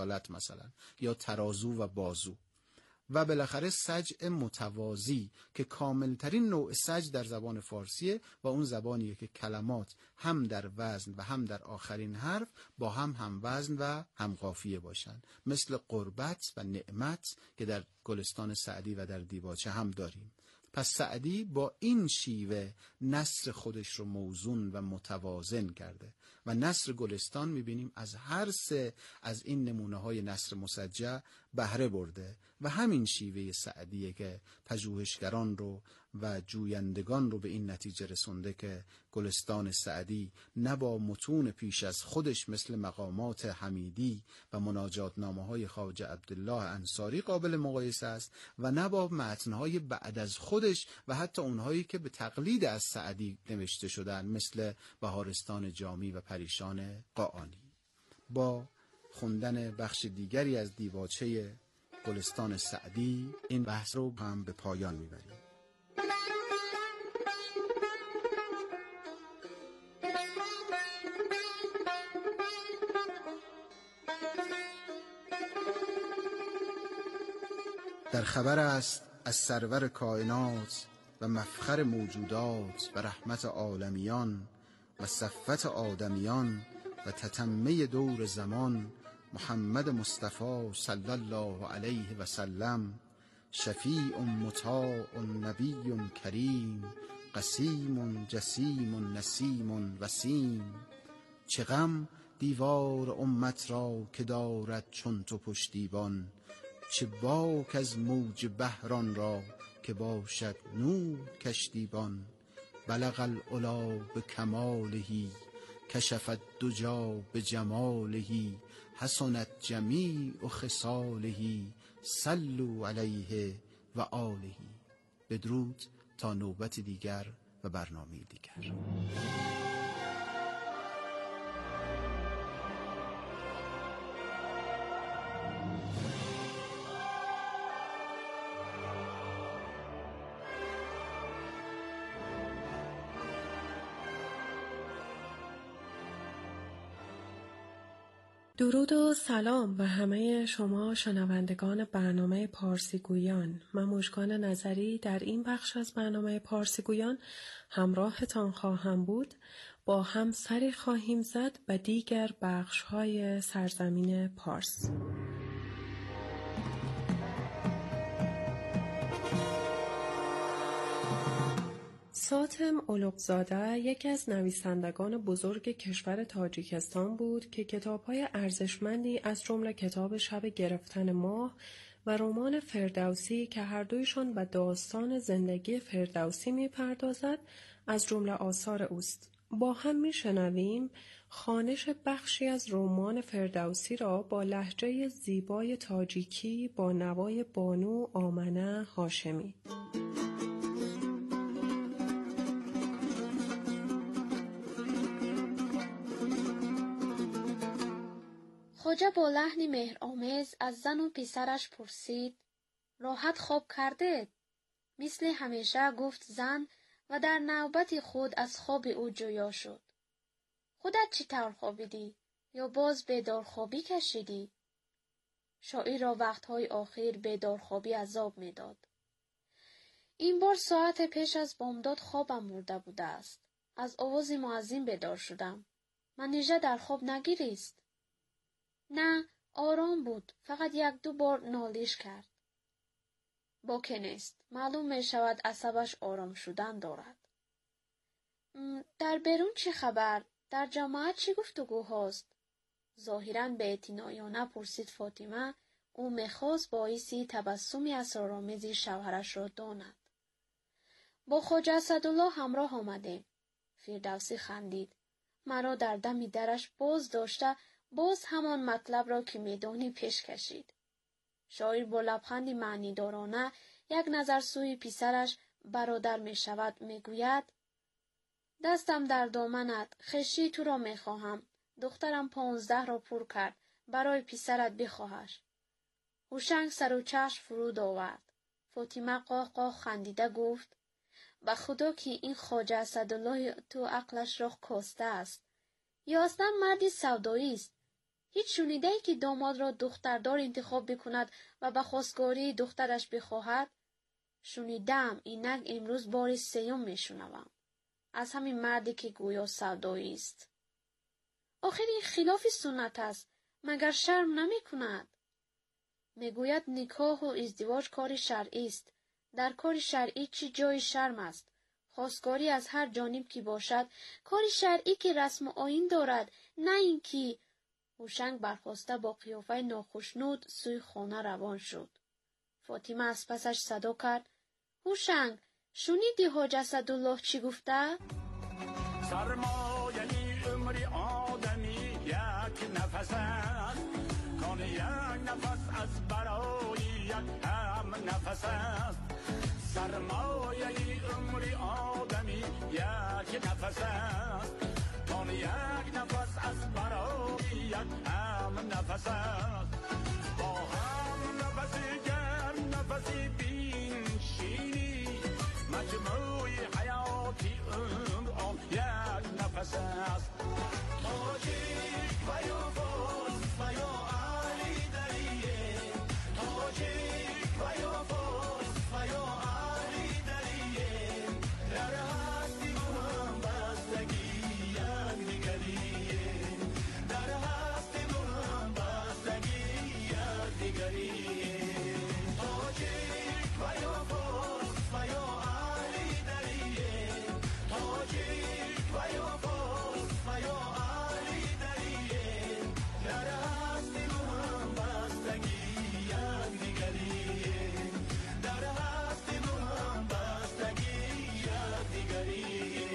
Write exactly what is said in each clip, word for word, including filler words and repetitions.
حالت مثلا، یا ترازو و بازو. و بالاخره سجع متوازی که کاملترین نوع سجع در زبان فارسیه و اون زبانیه که کلمات هم در وزن و هم در آخرین حرف با هم هم وزن و هم قافیه باشن، مثل قربت و نعمت که در گلستان سعدی و در دیباچه هم داریم. پس سعدی با این شیوه نثر خودش رو موزون و متوازن کرده و نثر گلستان میبینیم از هر سه از این نمونه های نثر مسجع بهره برده و همین شیوه سعدیه که پژوهشگران رو و جویندگان رو به این نتیجه رسونده که گلستان سعدی نه با متون پیش از خودش مثل مقامات حمیدی و مناجات نامه های خواجه عبدالله انصاری قابل مقایسه است و نه با متنهای بعد از خودش و حتی اونهایی که به تقلید از سعدی نوشته شدن مثل بهارستان جامی و پریشان قاآنی. با خوندن بخش دیگری از دیباچه گلستان سعدی این بحث رو هم به پایان میبریم. در خبر است از سرور کائنات و مفخر موجودات و رحمت عالمیان و صفت آدمیان و تتمه دور زمان محمد مصطفی صلی الله علیه و سلم، شفیع مطاع نبی کریم، قسیم جسیم نسیم وسیم. چه غم دیوار امت را که دارد چون تو پشتیبان، چه باک از موج بحران را که باشد نور کشتیبان. بلغ العلا به کمالهی، کشفت دجا به جمالهی، حسنت جمیع خصالهی، صلوا علیه و آله. بدرود تا نوبت دیگر و برنامه دیگر. درود و سلام به همه شما شنوندگان برنامه پارسیگویان. من مژگان نظری در این بخش از برنامه پارسیگویان همراهتان خواهم بود. با هم سری خواهیم زد به دیگر بخش‌های سرزمین پارس. ساتم اولوق‌زاده یکی از نویسندگان بزرگ کشور تاجیکستان بود که کتاب‌های ارزشمندی از جمله کتاب شب گرفتن ماه و رمان فردوسی که هر دویشان به داستان زندگی فردوسی می‌پردازد از جمله آثار اوست. با هم می‌شنویم خوانش بخشی از رمان فردوسی را با لهجه زیبای تاجیکی با نوای بانو آمنه هاشمی. خواجه با لحنی مهرآمیز از زن و پسرش پرسید: راحت خواب کرده؟ مثل همیشه گفت زن و در نوبت خود از خواب او جویا شد. خودت چی طور خوابیدی؟ یا باز بیدار خوابی کشیدی؟ شاعر را وقتهای آخر بیدار خوابی عذاب می داد. این بار ساعت پیش از بامداد خوابم مرده بوده است. از آواز مؤذن بیدار شدم. منیژه در خواب نگیریست؟ نه، آرام بود، فقط یک دو بار نالیش کرد. با که نیست، معلوم می شود عصبش آرام شدن دارد. در بیرون چه خبر؟ در جماعت چی گفتگو هست؟ ظاهراً به اعتنایانه پرسید فاطمه. او می‌خواست باعثی تبسمی اسرارآمیزی شوهرش را داند. با خواجه اسدالله همراه آمدیم. فردوسی خندید. مرا در دم درش باز داشته باز همان مطلب را که میدانی پیش کشید. شاعر با لبخندی معنی دارانه یک نظر سوی پسرش برادر می شود می گوید: دستم در دامنت، خشی تو را می خواهم. دخترم پانزده را پر کرد، برای پسرت بخواهش. هوشنگ سر و چشم فرود آورد. فاطمه قاه قاه خندیده گفت: به خدا که این خواجه اسدالله تو عقلش را کاسته است. یا اصلا مردی سودایی است. هیچ شنیده‌ای که داماد را دختردار انتخاب بکند و به خواستگاری دخترش بخواهد؟ شنیدم، اینک امروز بار سیوم میشنوم. از همین مردی که گویا سودایی است. آخر این خلاف سنت است. مگر شرم نمی کند؟ میگوید نکاح و ازدواج کار شرعی است. در کار شرعی چی جای شرم است؟ خواستگاری از هر جانب که باشد، کار شرعی که رسم و آیین دارد، نه اینکه. هوشنگ برخاسته با قیافه ناخشنود سوی خانه روان شد. فاطمه از پسش صدا کرد: هوشنگ، شنیدی حاج اسدالله چی گفته؟ سرمایه عمر آدمی یک نفس است، کان یک نفس از برای یک هم نفس است. سرمایه عمر آدمی یک نفس است، کان یک نفس از برای یک هم نفس است. با هم نفسی گرم نفسی بین شیری، مجموعی حیاتی عمر آن یک نفس است. تاجیک و یا فارس و یا علی دریه، تاجیک و یا فارس و یا علی دریه، در هستی و هم بستگی یک دیگریه، در هستی و هم بستگی یک دیگریه. تاجیک و یا فارس و یا علی دریه، تاجیک و یا فارس و یا علی دریه، در هستی و هم بستگی یک دیگریه، در هستی و هم بستگی یک دیگریه.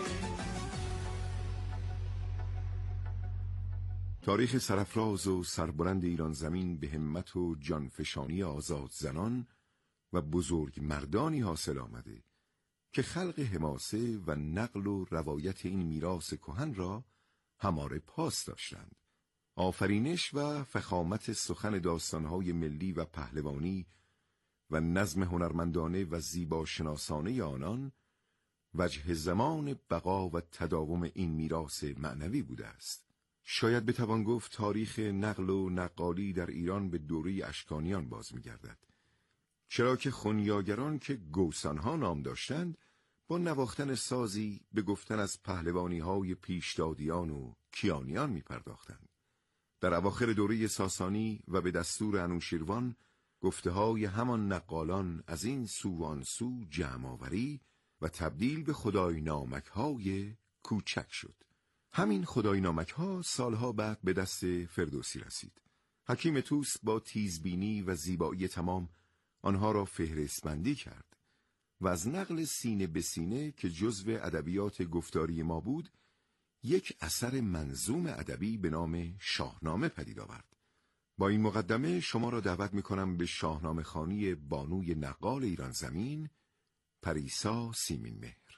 تاریخ سرافراز و سربلند ایران زمین به همت و جانفشانی آزاد زنان و بزرگ مردانی حاصل آمده که خلق حماسه و نقل و روایت این میراث کهن را هماره پاس داشتند. آفرینش و فخامت سخن داستانهای ملی و پهلوانی و نظم هنرمندانه و زیبا شناسانه آنان وجه زمان بقا و تداوم این میراث معنوی بوده است. شاید بتوان گفت تاریخ نقل و نقالی در ایران به دوره اشکانیان باز می‌گردد، چرا که خنیاگران که گوسانها نام داشتند با نواختن سازی به گفتن از پهلوانی‌های پیشدادیان و کیانیان می‌پرداختند. در اواخر دوره ساسانی و به دستور انوشیروان گفته‌های همان نقالان از این سو و آن سو جمع آوری و تبدیل به خدای نامک‌های کوچک شد. همین خدای نامک‌ها سالها بعد به دست فردوسی رسید. حکیم طوس با تیزبینی و زیبایی تمام آنها را فهرست‌بندی کرد و از نقل سینه به سینه که جزو ادبیات گفتاری ما بود، یک اثر منظوم ادبی به نام شاهنامه پدید آورد. با این مقدمه شما را دعوت می‌کنم به شاهنامه خوانی بانوی نقال ایران زمین، پریسا سیمین مهر.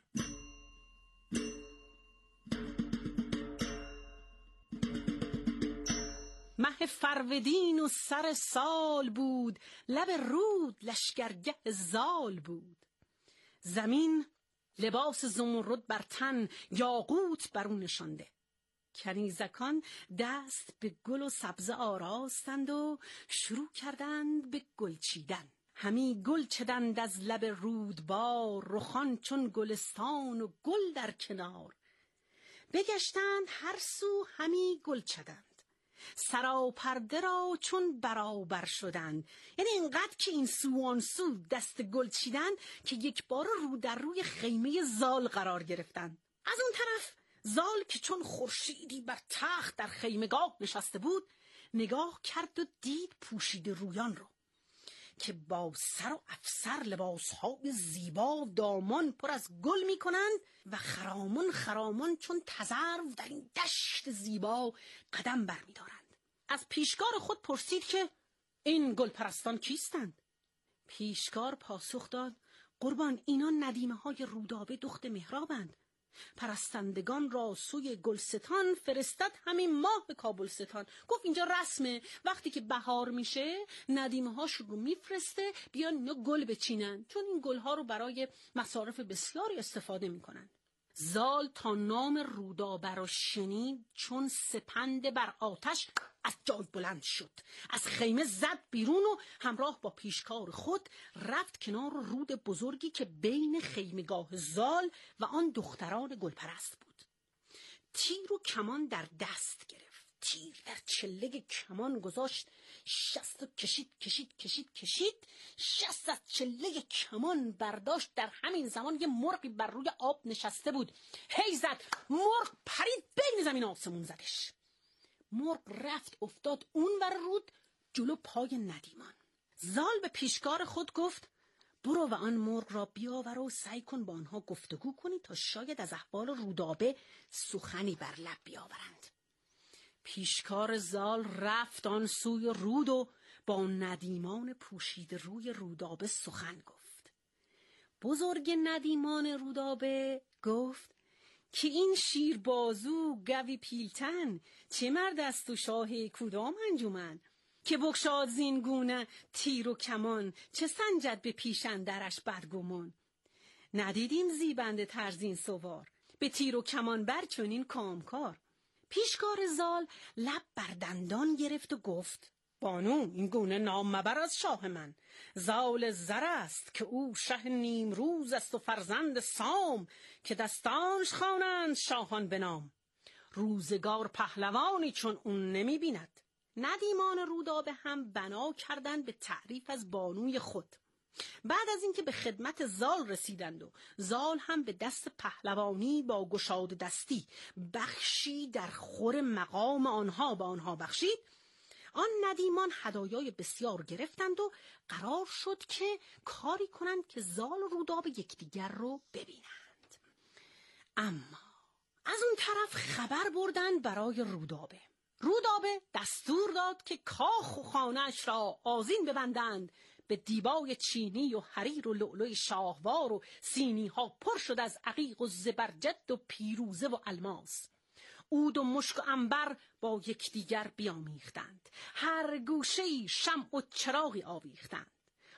مه فرودین و سر سال بود، لب رود لشکرگه زال بود. زمین لباس زمرد بر تن، یاقوت بر او نشانده. کنیزکان دست به گل و سبزه آراستند و شروع کردند به گل چیدن. همی گل چدند از لب رودبار، رخان چون گلستان و گل در کنار. بگشتند هر سو همی گل چدند، سراپرده را چون برابر شدند. یعنی اینقدر که این سو آن سو دست گل چیدن که یک بار رو در روی خیمه زال قرار گرفتند. از اون طرف زال که چون خورشیدی بر تخت در خیمگاه نشسته بود، نگاه کرد و دید پوشیده رویان رو که با سر و افسر لباسهای زیبا دامان پر از گل می کنند و خرامان خرامان چون تذرو در این دشت زیبا قدم بر می دارند. از پیشکار خود پرسید که این گل پرستان کیستند؟ پیشکار پاسخ داد: قربان، اینا ندیمه های رودابه دخت مهرابند. پرستندگان را سوی گلستان فرستد همین ماه کابلستان. گفت اینجا رسمه، وقتی که بهار میشه ندیمه هاش رو میفرسته بیان اینا گل بچینن، چون این گل ها رو برای مصارف بسیاری استفاده میکنن. زال تا نام رودابه را شنید چون سپند بر آتش از جای بلند شد، از خیمه زد بیرون و همراه با پیشکار خود رفت کنار رود بزرگی که بین خیمگاه زال و آن دختران گلپرست بود. تیر و کمان در دست گرفت، تیر در چله کمان گذاشت، شست و کشید کشید کشید کشید شست از چله کمان برداشت. در همین زمان یه مرغی بر روی آب نشسته بود، هی زد، مرغ پرید بین زمین آسمون زدش. مرغ رفت افتاد اون ور رود جلو پای ندیمان. زال به پیشکار خود گفت برو و آن مرغ را بیاور و سعی کن با آنها گفتگو کنی تا شاید از احوال رودابه سخنی بر لب بیاورند. پیشکار زال رفت آن سوی رود و با ندیمان پوشید روی رودابه سخن گفت. بزرگ ندیمان رودابه گفت که این شیر بازو گوی پیلتن چه مرد است و شاه کدام انجمن، که بگشاد زین گونه تیر و کمان چه سنجد به پیش اندرش بدگمان. ندیدیم زیبنده ترزین سوار به تیر و کمان بر چنین کامکار. پیشکار زال لب بر دندان گرفت و گفت بانو این گونه نام مبر از شاه من. زال زر است که او شه نیمروز است و فرزند سام، که دستانش خوانند شاهان به نام. روزگار پهلوانی چون اون نمی بیند. ندیمان رودابه هم بنا کردند به تعریف از بانوی خود. بعد از اینکه به خدمت زال رسیدند و زال هم به دست پهلوانی با گشاد دستی بخشی در خور مقام آنها به آنها بخشید، آن ندیمان هدایای بسیار گرفتند و قرار شد که کاری کنند که زال و رودابه یکدیگر رو ببینند. اما از اون طرف خبر بردند برای رودابه. رودابه دستور داد که کاخ و خانه‌اش را آذین ببندند، به دیبای چینی و حریر و لؤلؤ شاهوار و سینی ها پر شد از عقیق و زبرجد و پیروزه و الماس. عود و مشک و عنبر با یکدیگر بیامیختند، هر گوشه‌ای شمع و چراغی آویختند.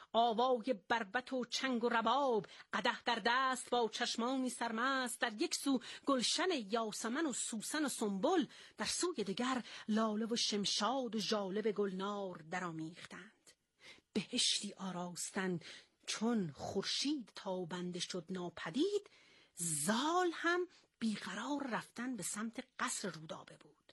آوای بربط و چنگ و رباب، قدح در دست با چشمانی سرمست، در یک سو گلشن یاسمن و سوسن و سنبل، در سوی دیگر لاله و شمشاد و ژاله گلنار درآمیختند. بهشتی آراستن چون خورشید تابنده شد ناپدید. زال هم بیقرار رفتن به سمت قصر رودابه بود.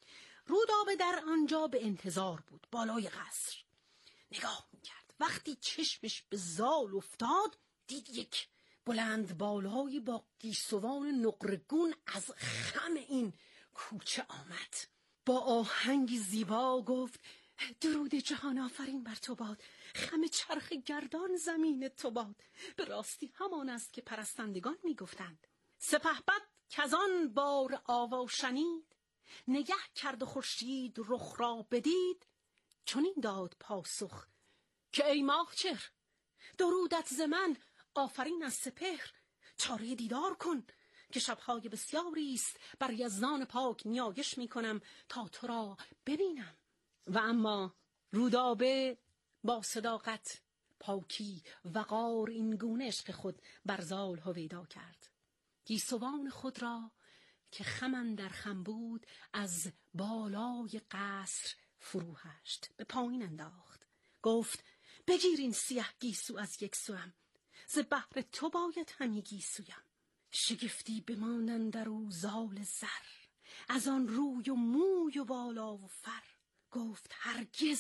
رودابه در آنجا به انتظار بود بالای قصر. نگاه میکرد. وقتی چشمش به زال افتاد دید یک بلند بالایی با گیسوان نقرگون از خم این کوچه آمد. با آهنگی زیبا گفت درود جهان آفرین بر تو باد، خم چرخ گردان زمین تو باد. به راستی همان است که پرستندگان میگفتند. سپهبد کزان بار آوا شنید، نگه کرد و خورشید رخ را بدید. چنین داد پاسخ که ای ماهچهر، درودت ز من آفرین از سپهر. چاره دیدار کن که شبهای بسیاری است بر یزدان پاک نیایش میکنم تا تو را ببینم. و اما رودابه با صداقت، پاکی، وقار این گونه عشق خود بر زال هویدا کرد. گیسوان خود را که خم اندر خم بود از بالای قصر فرو هشت، به پایین انداخت. گفت بگیر این سیه گیسو از یک سوم، ز بهر تو باید همی گیسویم. شگفتی بماندن در او زال زر، از آن روی و موی و بالا و فر. گفت هرگز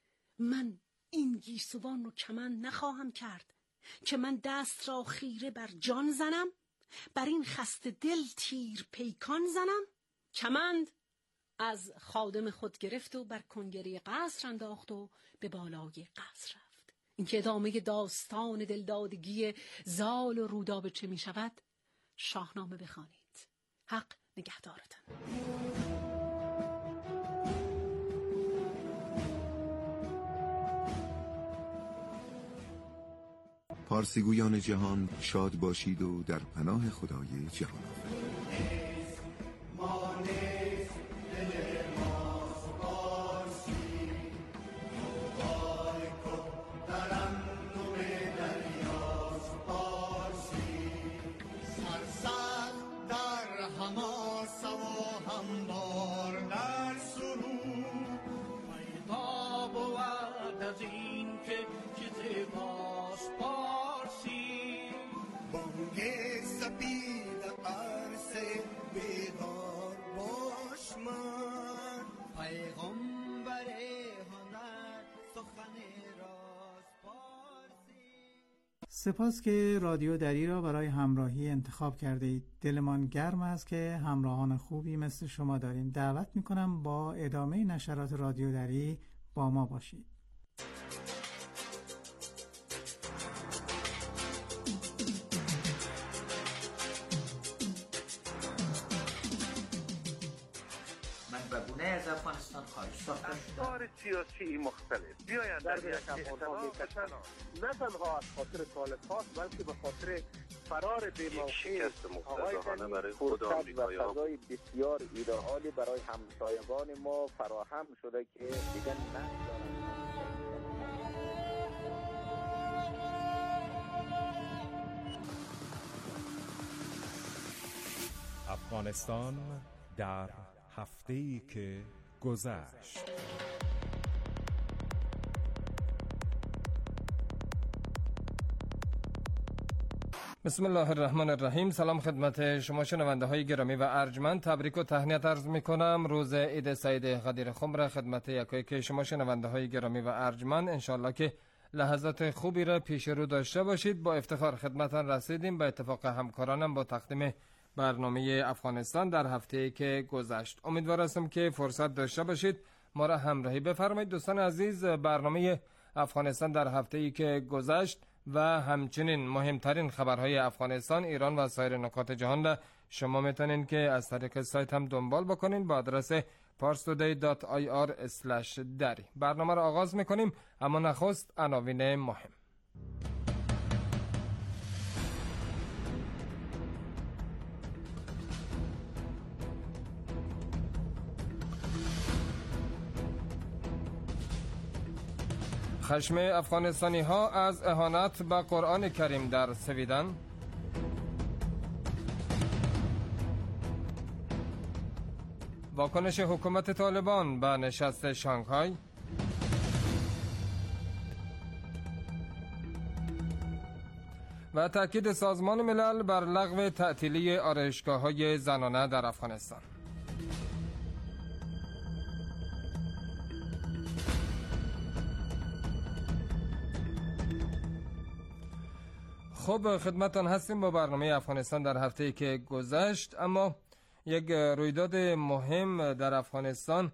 من این گیسوان رو کمند نخواهم کرد که من دست را خیره بر جان زنم، بر این خسته دل تیر پیکان زنم. کمند از خادم خود گرفت و بر کنگره قصر انداخت و به بالای قصر رفت. این که ادامه داستان دلدادگی زال و رودابه چه می شود شاهنامه بخوانید. حق نگهدارتان. پارسیگویان جهان شاد باشید و در پناه خدای جهان آفرین. رنگ سپید عرصه بیدار باش من پیغمبر هنر سخن راست پارسی. سپاس که رادیو دری را برای همراهی انتخاب کرده اید. دلمان گرم است که همراهان خوبی مثل شما داریم. دعوت میکنم با ادامه نشرات رادیو دری با ما باشید. منبعونه از افغانستان خارج ساخته شده. افکار سیاسی مختلف بیایند در یک اجتماع میکشن، نه تنها از خاطر طالبان بلکه به خاطر فرار بی‌موقع آقای غنی برای خود آمریکایی ها فضای بسیار ایدئالی برای همسایگان ما فراهم شده که دیگر ندارند. افغانستان در هفته‌ای که گذشت. بسم الله الرحمن الرحیم. سلام خدمت شما شنونده های گرامی و ارجمند. تبریک و تهنیت عرض می کنم روز عید سعید قدیر خمر خدمت یکایی که شما شنونده های گرامی و ارجمند. انشالله که لحظات خوبی را پیش رو داشته باشید. با افتخار خدمتان رسیدیم به اتفاق همکارانم با تقدیم برنامه افغانستان در هفته‌ای که گذشت. امیدوار هستم که فرصت داشته باشید ما را همراهی بفرمایید. دوستان عزیز، برنامه افغانستان در هفته‌ای که گذشت و همچنین مهمترین خبرهای افغانستان، ایران و سایر نقاط جهان را شما میتونین که از طریق سایت هم دنبال بکنین با آدرس پارس تودی دات آی آر اسلش دری. برنامه را آغاز میکنیم، اما نخست عناوین مهم. خشم افغانستانی ها از اهانت به قرآن کریم در سویدن. واکنش حکومت طالبان به نشست شانگهای. و تأکید سازمان ملل بر لغو تعطیلی آرایشگاه‌های زنانه در افغانستان. خب خدمتان هستیم با برنامه افغانستان در هفته‌ای که گذشت. اما یک رویداد مهم در افغانستان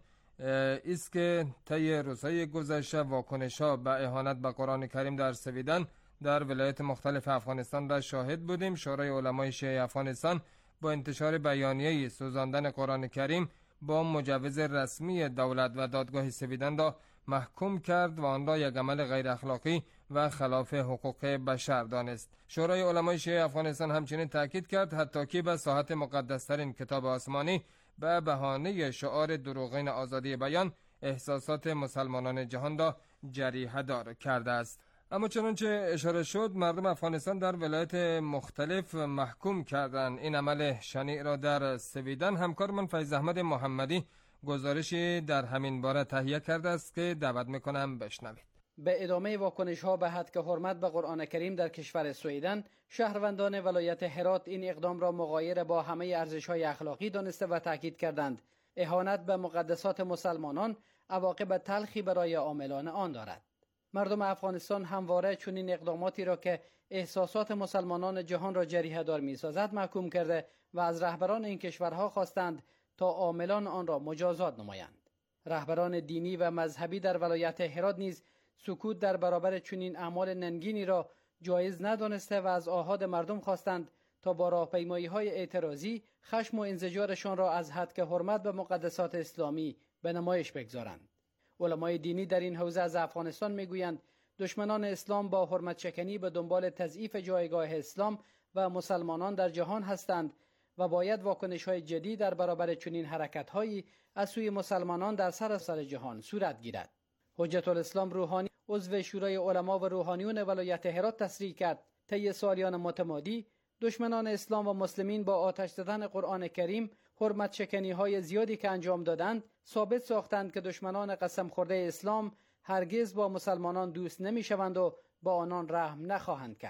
است که طی روزهای گذشته واکنش‌ها به اهانت به قرآن کریم در سویدن در ولایت مختلف افغانستان را شاهد بودیم. شورای علمای شیعه افغانستان با انتشار بیانیه‌ای سوزاندن قرآن کریم با مجوز رسمی دولت و دادگاه سویدن را محکوم کرد و آن را یک عمل غیر اخلاقی و خلاف حقوق بشر دانست. شورای علمای شیعه افغانستان همچنین تاکید کرد حتی که به ساحت مقدسترین کتاب آسمانی به بهانه شعار دروغین آزادی بیان احساسات مسلمانان جهان را جریحه دار کرده است. اما چنانچه اشاره شد مردم افغانستان در ولایت مختلف محکوم کردند این عمل شنیع را در سویدن. همکارمان فیض احمد محمدی گزارشی در همین باره تهیه کرده است که دعوت میکنم بشنوید. به ادامه واکنش ها به حد که حرمت به قرآن کریم در کشور سویدن، شهروندان ولایت هرات این اقدام را مغایر با همه ارزش های اخلاقی دانسته و تاکید کردند. اهانت به مقدسات مسلمانان عواقب تلخی برای عاملان آن دارد. مردم افغانستان همواره چنین اقداماتی را که احساسات مسلمانان جهان را جریحه دار می‌سازد محکوم کرده و از رهبران این کشورها خواستند تا عاملان آن را مجازات نمایند. رهبران دینی و مذهبی در ولایت هرات نیز سکوت در برابر چنین اعمال ننگینی را جایز ندانسته و از آحاد مردم خواستند تا با راهپیمایی‌های اعتراضی خشم و انزجارشان را از حد که حرمت به مقدسات اسلامی به نمایش بگذارند. علمای دینی در این حوزه از افغانستان میگویند دشمنان اسلام با حرمت شکنی به دنبال تضعیف جایگاه اسلام و مسلمانان در جهان هستند و باید واکنش‌های جدی در برابر چنین حرکت‌هایی از سوی مسلمانان در سراسر جهان صورت گیرد. حجت الاسلام روحانی عضو شورای علما و روحانیون ولایت هرات تصریح کرد طی سالیان متمادی دشمنان اسلام و مسلمین با آتش زدن قرآن کریم حرمت شکنی های زیادی که انجام دادند ثابت ساختند که دشمنان قسم خورده اسلام هرگز با مسلمانان دوست نمی شوند و با آنان رحم نخواهند کرد.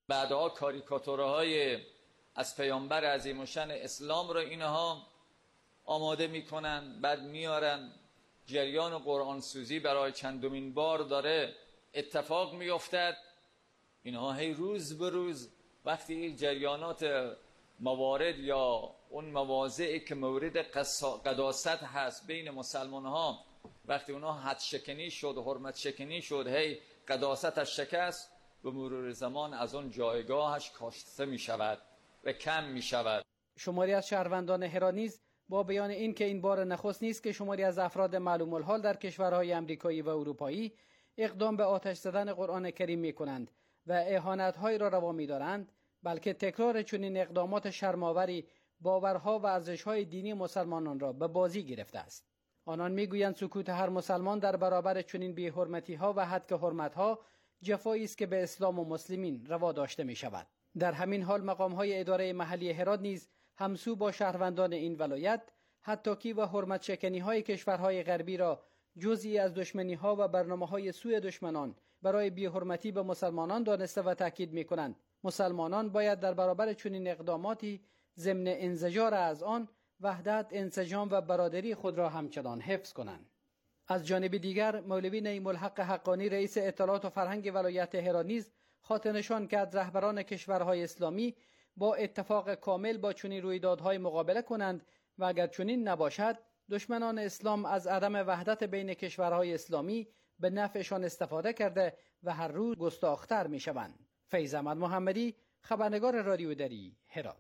بعدها کاریکاتورهای از پیامبر عظیم الشأن اسلام رو اینها آماده میکنن، بعد میارن. جریان قرآن سوزی برای چندمین بار داره اتفاق میافتد. اینها هی روز به روز وقتی این جریانات موارد یا اون مواضعی که مورد قداست هست بین مسلمان ها، وقتی اونها حد شکنی شد، حرمت شکنی شد، هی قداستش شکست، به مرور زمان از اون جایگاهش کاسته می شود و کم می شود. شماری از شهروندان هرات نیز با بیان این که این بار نخست نیست که شماری از افراد معلوم الحال در کشورهای امریکایی و اروپایی اقدام به آتش زدن قرآن کریم می کنند و اهانت‌هایی را روا می دارند، بلکه تکرار چنین اقدامات شرم‌آوری باورها و ارزش‌های دینی مسلمانان را به بازی گرفته است. آنان می‌گویند سکوت هر مسلمان در برابر چنین بی‌حرمتی‌ها و هتک حرمت‌ها جفایی است که به اسلام و مسلمین روا داشته می‌شود. در همین حال مقام‌های اداره محلی هرات نیز همسو با شهروندان این ولایت حتی و حرمت شکنی‌های کشورهای غربی را جزئی از دشمنی‌ها و برنامه‌های سوء دشمنان برای بی‌حرمتی به مسلمانان دانسته و تاکید می‌کنند. مسلمانان باید در برابر چنین اقداماتی ضمن انزجار از آن وحدت، انسجام و برادری خود را همچنان حفظ کنند. از جانب دیگر مولوی نعیم الحق حقانی رئیس اطلاعات و فرهنگ ولایت هرات نیز خاطر نشان کرد رهبران کشورهای اسلامی با اتفاق کامل با چنین رویدادهای مقابله کنند و اگر چنین نباشد دشمنان اسلام از عدم وحدت بین کشورهای اسلامی به نفعشان استفاده کرده و هر روز گستاخ‌تر می‌شوند. فیض احمد محمدی، خبرنگار رادیو دری، هرات.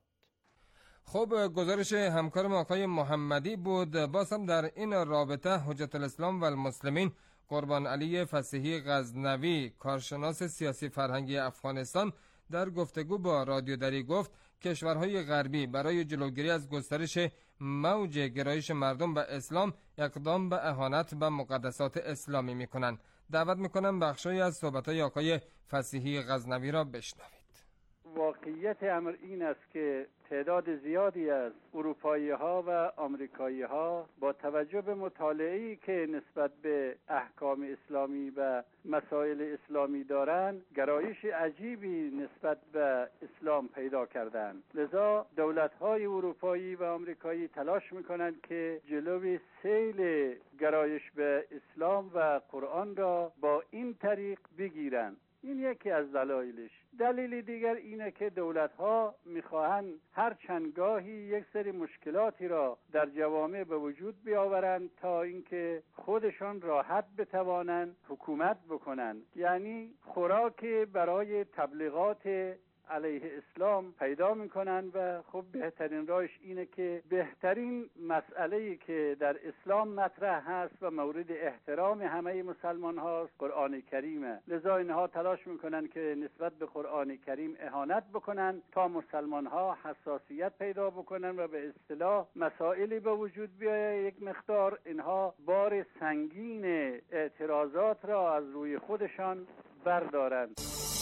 خب گزارش همکارم آقای محمدی بود. باز هم در این رابطه حجت الاسلام و المسلمین قربان علی فصیحی غزنوی، کارشناس سیاسی فرهنگی افغانستان، در گفتگو با رادیو دری گفت کشورهای غربی برای جلوگیری از گسترش موج گرایش مردم به اسلام اقدام به اهانت به مقدسات اسلامی میکنند. دعوت میکنم بخشی از صحبت‌های آقای فصیحی غزنوی را بشنوید. واقعیت امر این است که تعداد زیادی از اروپایی ها و آمریکایی ها با توجه به مطالعه‌ای که نسبت به احکام اسلامی و مسائل اسلامی دارند گرایش عجیبی نسبت به اسلام پیدا کردند. لذا دولت‌های اروپایی و آمریکایی تلاش می‌کنند که جلوی سیل گرایش به اسلام و قرآن را با این طریق بگیرند. این یکی از دلایلش. دلیل دیگر اینه که دولت‌ها می‌خواهند هر چندگاهی یک سری مشکلاتی را در جوامع به وجود بیاورند تا اینکه خودشان راحت بتوانند حکومت بکنند. یعنی خوراکی برای تبلیغات علیه اسلام پیدا میکنن و خب بهترین راهش اینه که بهترین مسئله‌ای که در اسلام مطرح هست و مورد احترام همه مسلمان هاست قرآن کریمه. لذا اینها تلاش میکنن که نسبت به قرآن کریم اهانت بکنن تا مسلمان ها حساسیت پیدا بکنن و به اصطلاح مسائلی به وجود بیاید. یک مقدار اینها بار سنگین اعتراضات را از روی خودشان بردارند.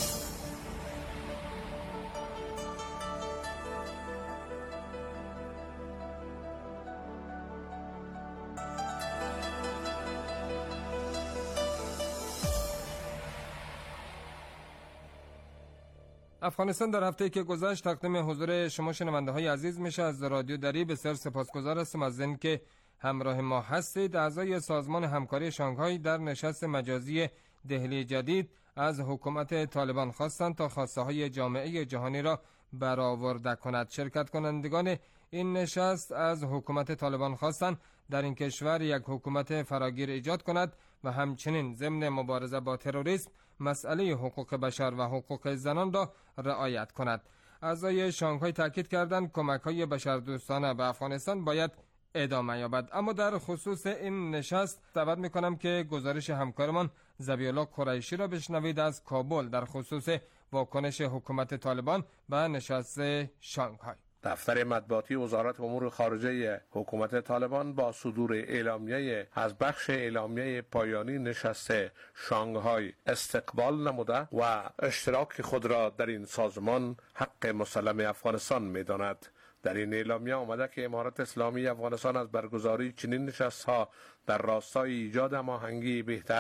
افغانستان در هفته‌ای که گذشت تقدیم حضور شما شنونده های عزیز میشه. از رادیو دری بسیار سپاسگزار هستم از اینکه همراه ما هستید. اعضای سازمان همکاری شانگهای در نشست مجازی دهلی جدید از حکومت طالبان خواستند تا خواسته های جامعه جهانی را برآورده کند. شرکت کنندگان این نشست از حکومت طالبان خواستند در این کشور یک حکومت فراگیر ایجاد کند و همچنین ضمن مبارزه با تروریسم مسئله حقوق بشر و حقوق زنان را رعایت کند. اعضای شانگهای تاکید کردند کمک‌های بشردوستانه به افغانستان باید ادامه یابد. اما در خصوص این نشست دعوت می‌کنم که گزارش همکارمان ذبیح‌الله قریشی را بشنوید از کابل در خصوص واکنش حکومت طالبان به نشست شانگهای. دفتر مطبوعاتی وزارت امور خارجه حکومت طالبان با صدور اعلامیه از بخش اعلامیه پایانی نشست شانگهای استقبال نموده و اشتراک خود را در این سازمان حق مسلم افغانستان می‌داند. در این اعلامیه آمده که امارت اسلامی افغانستان از برگزاری چنین نشست‌ها در راستای ایجاد هماهنگی بهتر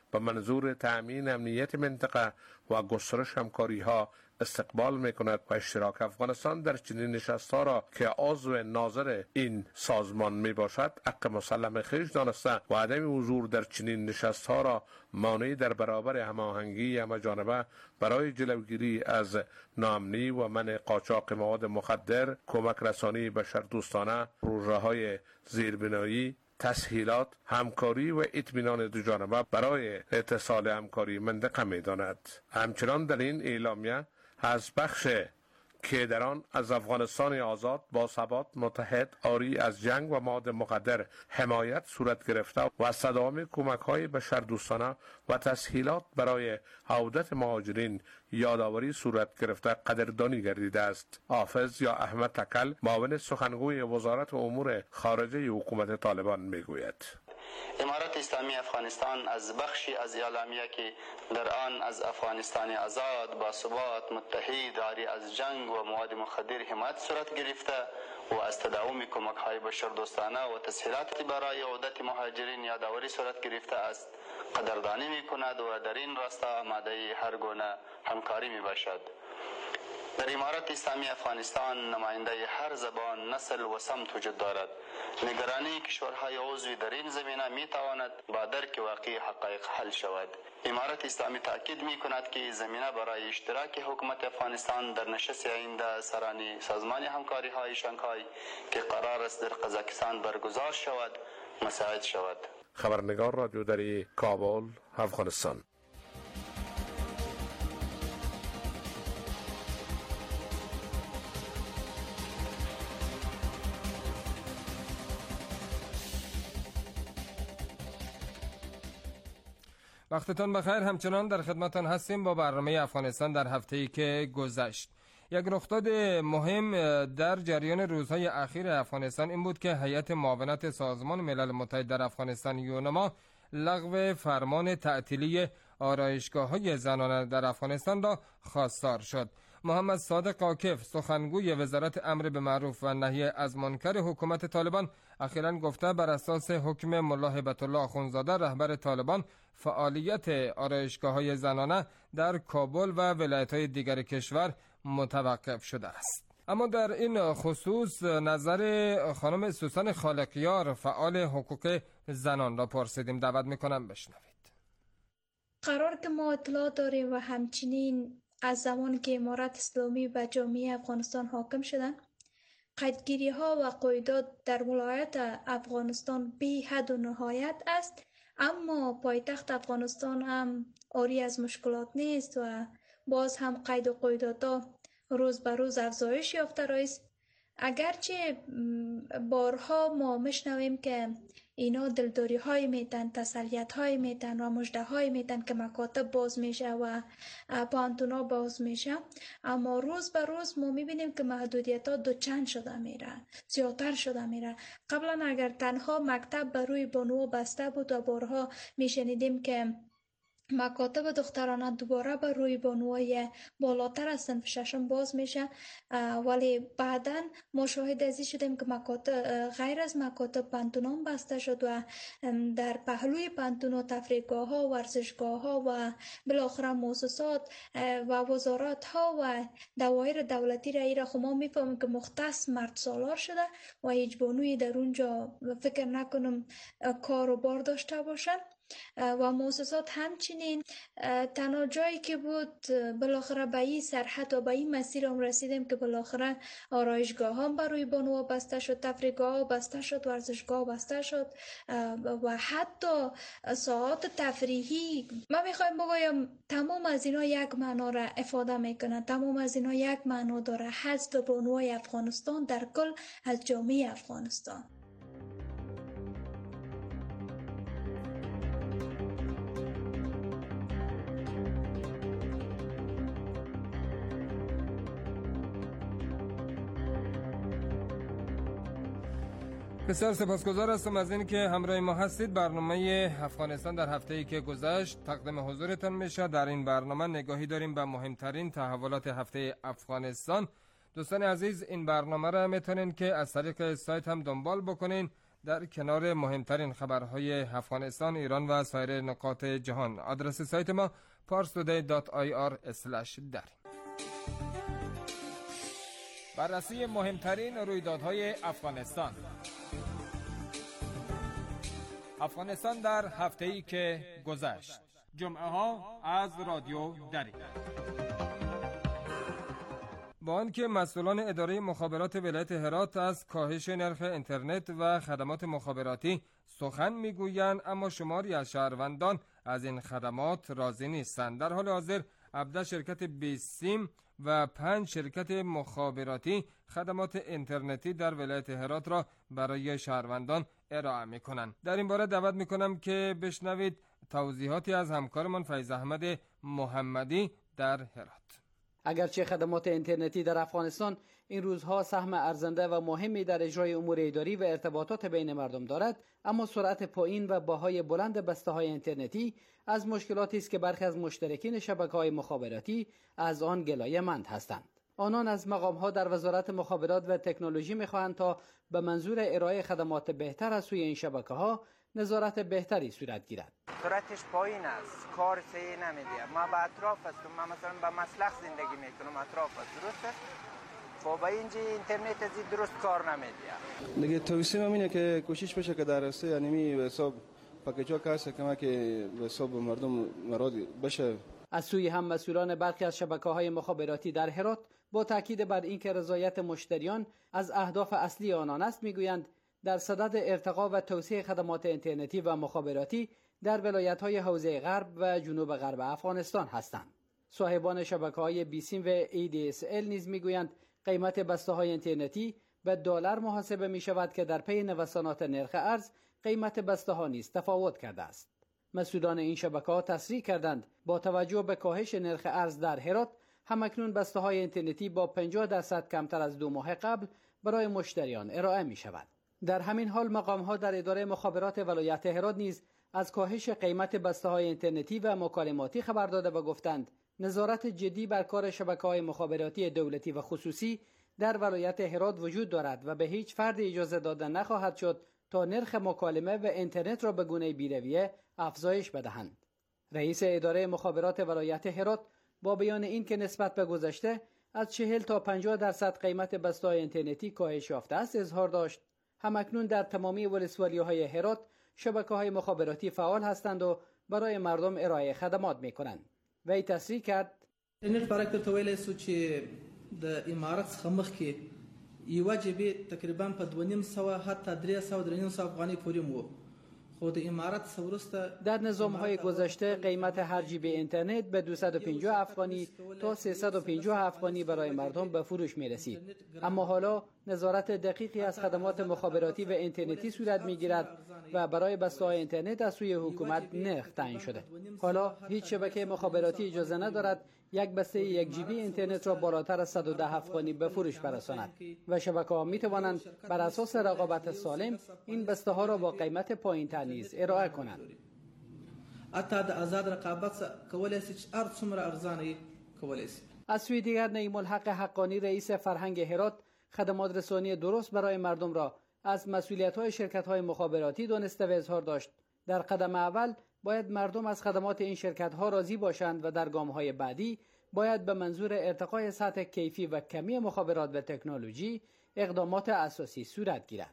به منظور تأمین امنیت منطقه و گسترش همکاری‌ها استقبال می‌کند و اشتراک افغانستان در چنین نشست‌ها را که عضو ناظر این سازمان میباشد حق مسلم خویش دانسته و عدم حضور در چنین نشست‌ها را مانعی در برابر هماهنگی همه‌جانبه برای جلوگیری از ناامنی و منع قاچاق مواد مخدر، کمک رسانی بشردوستانه، پروژه‌های زیربنایی، تسهیلات، همکاری و اطمینان دوجانبه برای اتصال همکاری منطقه می‌داند. همچنان در این اعلامیه از بخش که در آن از افغانستان آزاد با ثبات متحد عاری از جنگ و مواد مخدر حمایت صورت گرفته و تداوم کمک‌های بشردوستانه و تسهیلات برای عودت مهاجرین یادآوری صورت گرفته قدردانی گردیده است. حافظ یا احمد تکل معاون سخنگوی وزارت امور خارجه حکومت طالبان میگوید: امارت اسلامی افغانستان از بخشی از اعلامیه که در آن از افغانستان آزاد با ثبات متحد عاری از جنگ و مواد مخدر حمایت صورت گرفته و از تداوم کمک‌های بشردوستانه و تسهیلات برای عودت مهاجرین یادآوری صورت گرفته است قدردانی می‌کند و در این راستا آماده هر گونه همکاری میباشد. در امارت اسلامی افغانستان نماینده هر زبان، نسل و سمت وجود دارد. نگرانی کشورهای عضو در این زمینه می تواند با درک واقعی حقایق حل شود. امارت اسلامی تاکید می کند که زمینه برای اشتراک حکومت افغانستان در نشست آینده سرانی سازمان همکاری های شانگهای که قرار است در قزاقستان برگزار شود مساعد شود. خبرنگار رادیو دری، کابل، افغانستان. وقتتان بخیر. همچنان در خدمتان هستیم با برنامه افغانستان در هفته‌ای که گذشت. یک رخداد مهم در جریان روزهای اخیر افغانستان این بود که هیئت معاونت سازمان ملل متحد در افغانستان یونما لغو فرمان تعطیلی آرایشگاه‌های زنانه در افغانستان را خواستار شد. محمد صادق عاکف سخنگوی وزارت امر به معروف و نهی از منکر حکومت طالبان اخیراً گفته بر اساس حکم ملا هیبت الله اخوندزاده رهبر طالبان فعالیت آرایشگاه‌های زنانه در کابل و ولایت‌های دیگر کشور متوقف شده است. اما در این خصوص نظر خانم سوسن خالقیار فعال حقوق زنان را پرسیدیم. دعوت می‌کنم بشنوید. قرار که ما اطلاع داریم و همچنین از زمان که امارت اسلامی به جامعه افغانستان حاکم شدن قیدگیری ها و قیودات در ولایت افغانستان بی حد و نهایت است، اما پایتخت افغانستان هم عاری از مشکلات نیست و باز هم قید و قیودات ها روز به روز افزایش یافته است. اگرچه بارها ما میشنویم که اینا دلداری های میتن، تسلیت های میتن و مجده های میتن که مکاتب باز میشه و پانتونا باز میشه، اما روز به روز ما میبینیم که محدودیت ها دو چند شده میره، زیادتر شده میره. قبلا اگر تنها مکتب بر روی بانوها بسته بود و بارها میشنیدیم که مکاتب دخترانه دوباره بر روی بانوهای بالاتر از صنف ششم باز میشه، ولی بعدا ما شاهد ازی شدیم که مکاتب غیر از مکاتب پانتونان بسته شد و در پهلوی پانتونا تفریحگاه ها، ورزشگاه ها و بالاخره مؤسسات و وزارت ها و دوایر دولتی را ایره خب ما میفهمیم که مختص مرد سالار شده و هیچ بانوی در اونجا فکر نکنم کار و بار داشته باشن و مؤسسات همچنین تنها جایی که بود بالاخره به این سرحد و به این مسیر هم رسیدیم که بالاخره آرایشگاه هم برای بانوها بسته شد، تفریحگاه ها بسته شد، ورزشگاه بسته شد و حتی ساعات تفریحی. من میخوایم بگویم تمام از اینا یک معنا را افاده میکنه، تمام از اینا یک معنا داره: حذف بانوهای افغانستان در کل از جامعه افغانستان. بسیار سپاسگزار هستم از این که همراه ما هستید. برنامه افغانستان در هفته‌ای که گذشت تقدیم حضورتان میشه. در این برنامه نگاهی داریم به مهمترین تحولات هفته افغانستان. دوستان عزیز، این برنامه را میتونین که از طریق سایت هم دنبال بکنین. در کنار مهمترین خبرهای افغانستان، ایران و سایر نقاط جهان. آدرس سایت ما پارس تودی دات آی آر اسلش در. بررسی مهمترین رویدادهای افغانستان. افغانستان در هفته‌ای که گذشت. جمعه ها از رادیو دری. با آنکه مسئولان اداره مخابرات ولایت هرات از کاهش نرخ اینترنت و خدمات مخابراتی سخن میگویند، اما شماری از شهروندان از این خدمات راضی نیستند. در حال حاضر ابدا شرکت بیسیم و پنج شرکت مخابراتی خدمات اینترنتی در ولایت هرات را برای شهروندان ارائه میکنند. در این باره دعوت میکنم که بشنوید توضیحاتی از همکارمان فیض احمد محمدی در هرات. اگرچه خدمات اینترنتی در افغانستان این روزها سهم ارزنده و مهمی در اجرای امور اداری و ارتباطات بین مردم دارد، اما سرعت پایین و بهای بلند بسته‌های اینترنتی از مشکلاتی است که برخی از مشترکین شبکه‌های مخابراتی از آن گلایه‌مند هستند. آنان از مقام‌ها در وزارت مخابرات و تکنولوژی می‌خواهند تا به منظور ارائه خدمات بهتر از سوی این شبکه‌ها نظارت بهتری صورت گیرد. سرعتش پایین است، کار صحیح نمیده. ما به اطراف هستم، ما مثلا به مسلخ زندگی میکنم، اطراف است، درسته؟ خب اینجا اینترنت از درست کار نمیده. دیگه توصیه من اینه که کوشش بشه که در راسته یعنی به حساب پاکیجا کاسه که ما که به حساب مردم مراد بشه. از سوی هم مسئولان برخی از شبکه‌های مخابراتی در هرات با تاکید بر اینکه رضایت مشتریان از اهداف اصلی آنان است میگویند در صدد ارتقا و توسعه خدمات اینترنتی و مخابراتی در ولایت‌های حوزه غرب و جنوب غرب افغانستان هستند. صاحبان شبکه‌های بیسیم و ای دی اس ال نیز میگویند قیمت بسته‌های اینترنتی به دلار محاسبه می‌شود که در پی نوسانات نرخ ارز قیمت بسته‌ها نیز تفاوت کرده است. مسئولان این شبکه‌ها تصریح کردند با توجه به کاهش نرخ ارز در هرات همکنون بسته‌های اینترنتی با پنجاه درصد کمتر از دو ماه قبل برای مشتریان ارائه می‌شود. در همین حال مقام‌ها در اداره مخابرات ولایت هرات نیز از کاهش قیمت بسته‌های اینترنتی و مکالماتی خبر داده و گفتند نظارت جدی بر کار شبکه‌های مخابراتی دولتی و خصوصی در ولایت هرات وجود دارد و به هیچ فرد اجازه داده نخواهد شد تا نرخ مکالمه و اینترنت را به گونه بی‌رویه افزایش بدهند. رئیس اداره مخابرات ولایت هرات با بیان این که نسبت به گذشته از چهل تا پنجاه درصد قیمت بسته‌های اینترنتی کاهش یافته است اظهار داشت همکنون در تمامی ولسوالی‌های هرات شبکه‌های مخابراتی فعال هستند و برای مردم ارائه خدمات می‌کنند. وی تصریح کرد اینټرنټ پراکټ ته ویلی سو چې د امارات څخه مخکې یوه جبې تقریبا په دوه نیم سوه حتی درې سوه درې نیم سوه افغانۍ پورې مو خود امارات سورسته. در نظام‌های گذشته قیمت هر جی بی اینترنت به دویست و پنجاه افغانی تا سیصد و پنجاه افغانی برای مردم به فروش می‌رسید، اما حالا نظارت دقیقی از خدمات مخابراتی و اینترنتی صورت می‌گیرد و برای بسته‌های اینترنت از سوی حکومت نرخ تعیین شده. حالا هیچ شبکه مخابراتی اجازه ندارد یک بسته یک جی بی اینترنت را بالاتر از صد و ده افغانی به فروش برساند و شبکه‌ها می‌توانند بر اساس رقابت سالم این بسته‌ها را با قیمت پایین‌تر نیز ارائه کنند. حتی د آزاد رقابت کولای شي چې هر څومره ارزانه کولای شي. از سوی دیگر نعیم الحق حقانی رئیس فرهنگ هرات خدمات رسانی درست برای مردم را از مسئولیت‌های شرکت‌های مخابراتی دانسته و اظهار داشت در قدم اول باید مردم از خدمات این شرکت‌ها راضی باشند و در گام‌های بعدی باید به منظور ارتقای سطح کیفی و کمی مخابرات و تکنولوژی اقدامات اساسی صورت گیرد.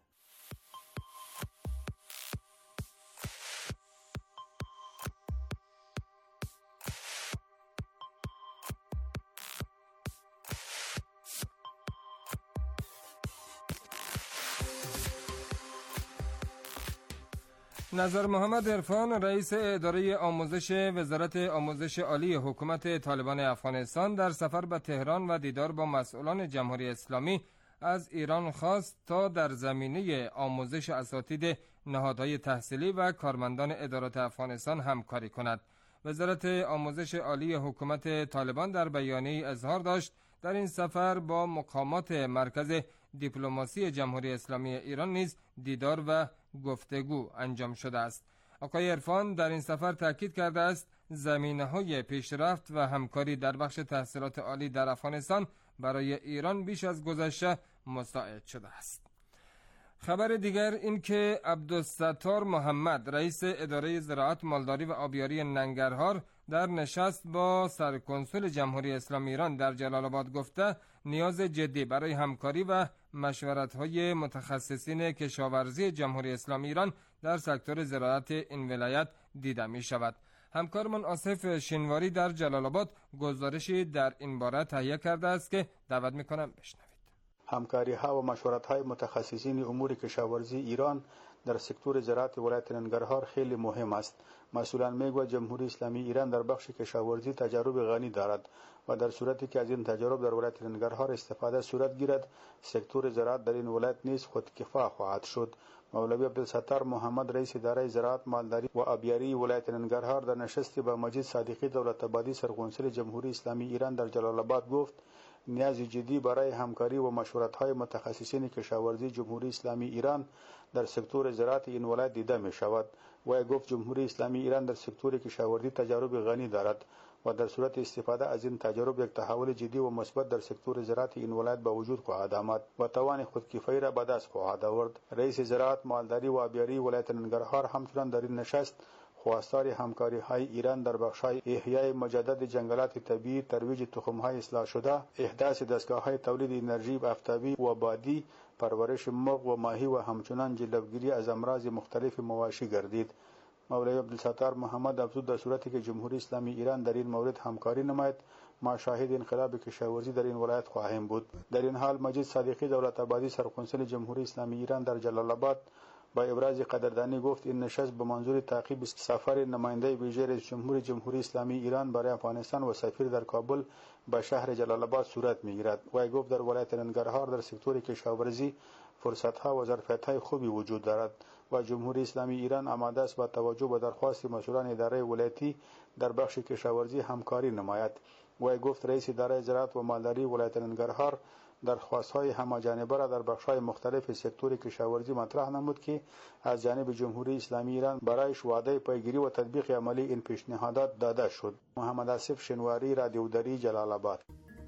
نظر محمد عرفان رئیس اداره آموزش وزارت آموزش عالی حکومت طالبان افغانستان در سفر به تهران و دیدار با مسئولان جمهوری اسلامی از ایران خواست تا در زمینه آموزش اساتید نهادهای تحصیلی و کارمندان ادارات افغانستان همکاری کند. وزارت آموزش عالی حکومت طالبان در بیانیه اظهار داشت در این سفر با مقامات مرکز دیپلماسی جمهوری اسلامی ایران نیز دیدار و گفتگو انجام شده است. آقای عرفان در این سفر تاکید کرده است زمینه‌های پیشرفت و همکاری در بخش تحصیلات عالی در افغانستان برای ایران بیش از گذشته مساعد شده است. خبر دیگر این که عبدالستار محمد رئیس اداره زراعت، مالداری و آبیاری ننگرهار در نشست با سرکنسول جمهوری اسلامی ایران در جلال آباد گفته نیاز جدی برای همکاری و مشورت‌های متخصصین کشاورزی جمهوری اسلامی ایران در سکتور زراعت این ولایت دیده می شود. همکارمان آصف شینواری در جلال آباد گزارشی در این باره تهیه کرده است که دعوت می‌کنم بشنوید. همکاری ها و مشورت های متخصصین امور کشاورزی ایران در سکتور زراعت ولایت ننگرهار خیلی مهم است. مسئولان میگویند جمهوری اسلامی ایران در بخش کشاورزی تجارب غنی دارد و در صورتی که از این تجارب در ولایت ننگرهار استفاده صورت گیرد، سکتور زراعت در این ولایت نیز خودکفا خواهد شد. مولوی عبدالستار محمد رئیس اداره زراعت، مالداری و آبیاری ولایت ننگرهار در نشستی با مجید صادقی دولت آبادی سرقنصل جمهوری اسلامی ایران در جلال آباد گفت نیاز جدی برای همکاری و مشورت‌های متخصصین کشاورزی جمهوری اسلامی ایران در سکتور زراعت این ولایت دیده می شود. و گفت جمهوری اسلامی ایران در سکتور کشاورزی تجارب غنی دارد و در صورت استفاده از این تجارب یک تحول جدی و مثبت در سکتور زراعت این ولایت به وجود خواهد آمد و توان خودکفایی را به دست خواهد آورد. رئیس زراعت، مالداری و آبیاری ولایت ننگرهار همچنین در این نشست خواستار همکاری های ایران در بخش‌های احیای مجدد جنگلات طبیعی، ترویج تخم‌های اصلاح شده، احداث دستگاه‌های تولید انرژی آفتابی و بادی، پرورش مرغ و ماهی و همچنین جلوگیری از امراض مختلف مواشی گردید. مولوی عبدالستار محمد افزود در صورتی که جمهوری اسلامی ایران در این مورد همکاری نماید، ما شاهد انقلاب کشاورزی در این ولایت خواهیم بود. در این حال مجید صادقی دولت آبادی سرقنصل جمهوری اسلامی ایران در جلال آباد با ابراز قدردانی گفت این نشست به منظور تعقیب سفر نماینده ویژه رئیس جمهور جمهوری اسلامی ایران برای افغانستان و سفیر در کابل به شهر جلال آباد صورت میگیرد. و گفت در ولایت ننگرهار در سکتور کشاورزی فرصت‌ها و ظرفیت‌های خوبی وجود دارد و جمهوری اسلامی ایران آماده است با توجه به درخواست مسئولان اداره ولایتی در بخش کشاورزی همکاری نماید. و گفت رئیس اداره زراعت و مالداری ولایت ننگرهار درخواست‌های همه‌جانبه را در بخش‌های مختلف سکتور کشاورزی مطرح نمود که از جانب جمهوری اسلامی ایران برایش وعده پیگیری و تطبیق عملی این پیشنهادات داده شد. محمد آصف شینواری، رادیو دری، جلال آباد.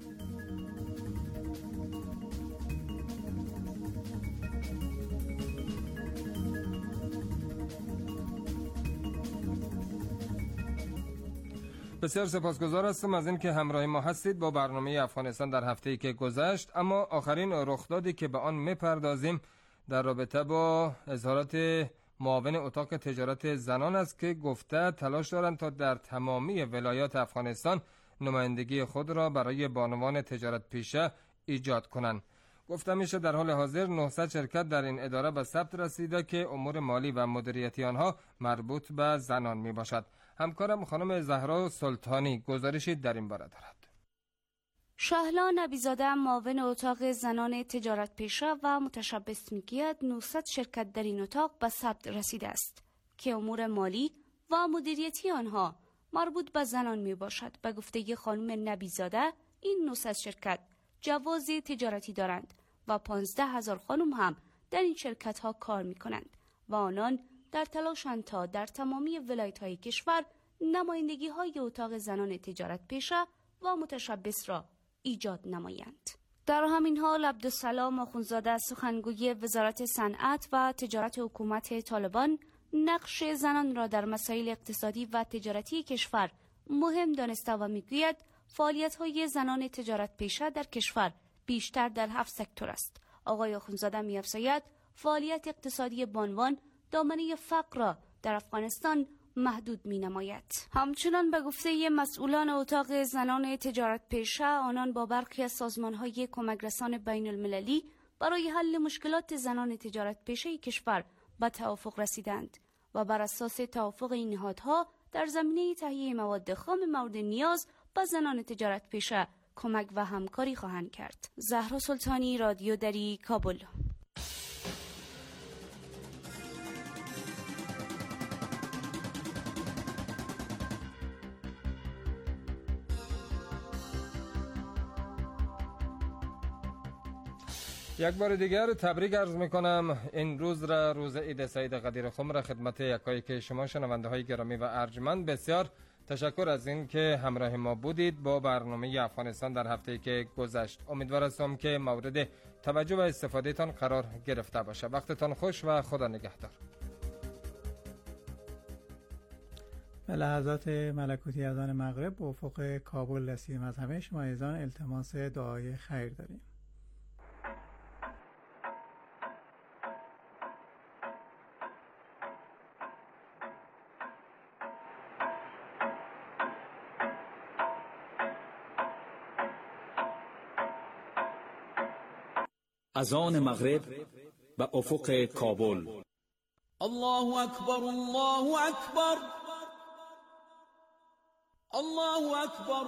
بسیار سپاسگزار هستم از اینکه همراه ما هستید با برنامه افغانستان در هفته‌ای که گذشت. اما آخرین رخدادی که به آن میپردازیم در رابطه با اظهارات معاون اتاق تجارت زنان است که گفته تلاش دارند تا در تمامی ولایات افغانستان نمایندگی خود را برای بانوان تجارت پیشه ایجاد کنند. گفته میشه در حال حاضر نهصد شرکت در این اداره به ثبت رسیده که امور مالی و مدیریتی آنها مربوط به زنان می باشد. همکارم خانم زهرا سلطانی گزارشی در این باره دارد. شهلا نبیزاده معاون اتاق زنان تجارت پیشه و متشبث میگوید نهصد شرکت در این اتاق به ثبت رسیده است که امور مالی و مدیریتی آنها مربوط به زنان می باشد. به گفته خانم نبیزاده این نهصد شرکت جواز تجارتی دارند و پانزده هزار خانم هم در این شرکت ها کار می کنند و آنان در تلاشند تا در تمامی ولایت های کشور نمایندگی های اتاق زنان تجارت پیشه و متشبث را ایجاد نمایند. در همین حال عبدالسلام آخوندزاده سخنگوی وزارت صنعت و تجارت حکومت طالبان نقش زنان را در مسائل اقتصادی و تجارتی کشور مهم دانسته و میگوید فعالیت های زنان تجارت پیشه در کشور بیشتر در هفت سکتور است. آقای آخوندزاده می‌افزاید فعالیت اقتصادی بانوان دامنه فقر را در افغانستان محدود می نماید. همچنان به گفته مسئولان اتاق زنان تجارت پیشه آنان با برخی از سازمان‌های کمک رسان بین المللی برای حل مشکلات زنان تجارت پیشه کشور به توافق رسیدند و بر اساس توافق این نهادها در زمینه تهیه مواد خام مورد نیاز به زنان تجارت پیشه کمک و همکاری خواهند کرد. زهرا سلطانی، رادیو دری، کابل. یک بار دیگر تبریک عرض میکنم. این روز را روز عید سعید قدیر خم را خدمت یکایک شما شنونده های گرامی و ارجمند بسیار تشکر از این که همراه ما بودید با برنامه افغانستان در هفته که گذشت. امیدوار هستم که مورد توجه و استفاده تان قرار گرفته باشه. وقتتان خوش و خدا نگهدار. به لحظات ملکوتی اذان مغرب به افق کابل رسیدیم. از همه شما عزیزان التماس دعای خیر داریم. اذان مغرب به افق کابل. الله اکبر، الله اکبر، الله اکبر،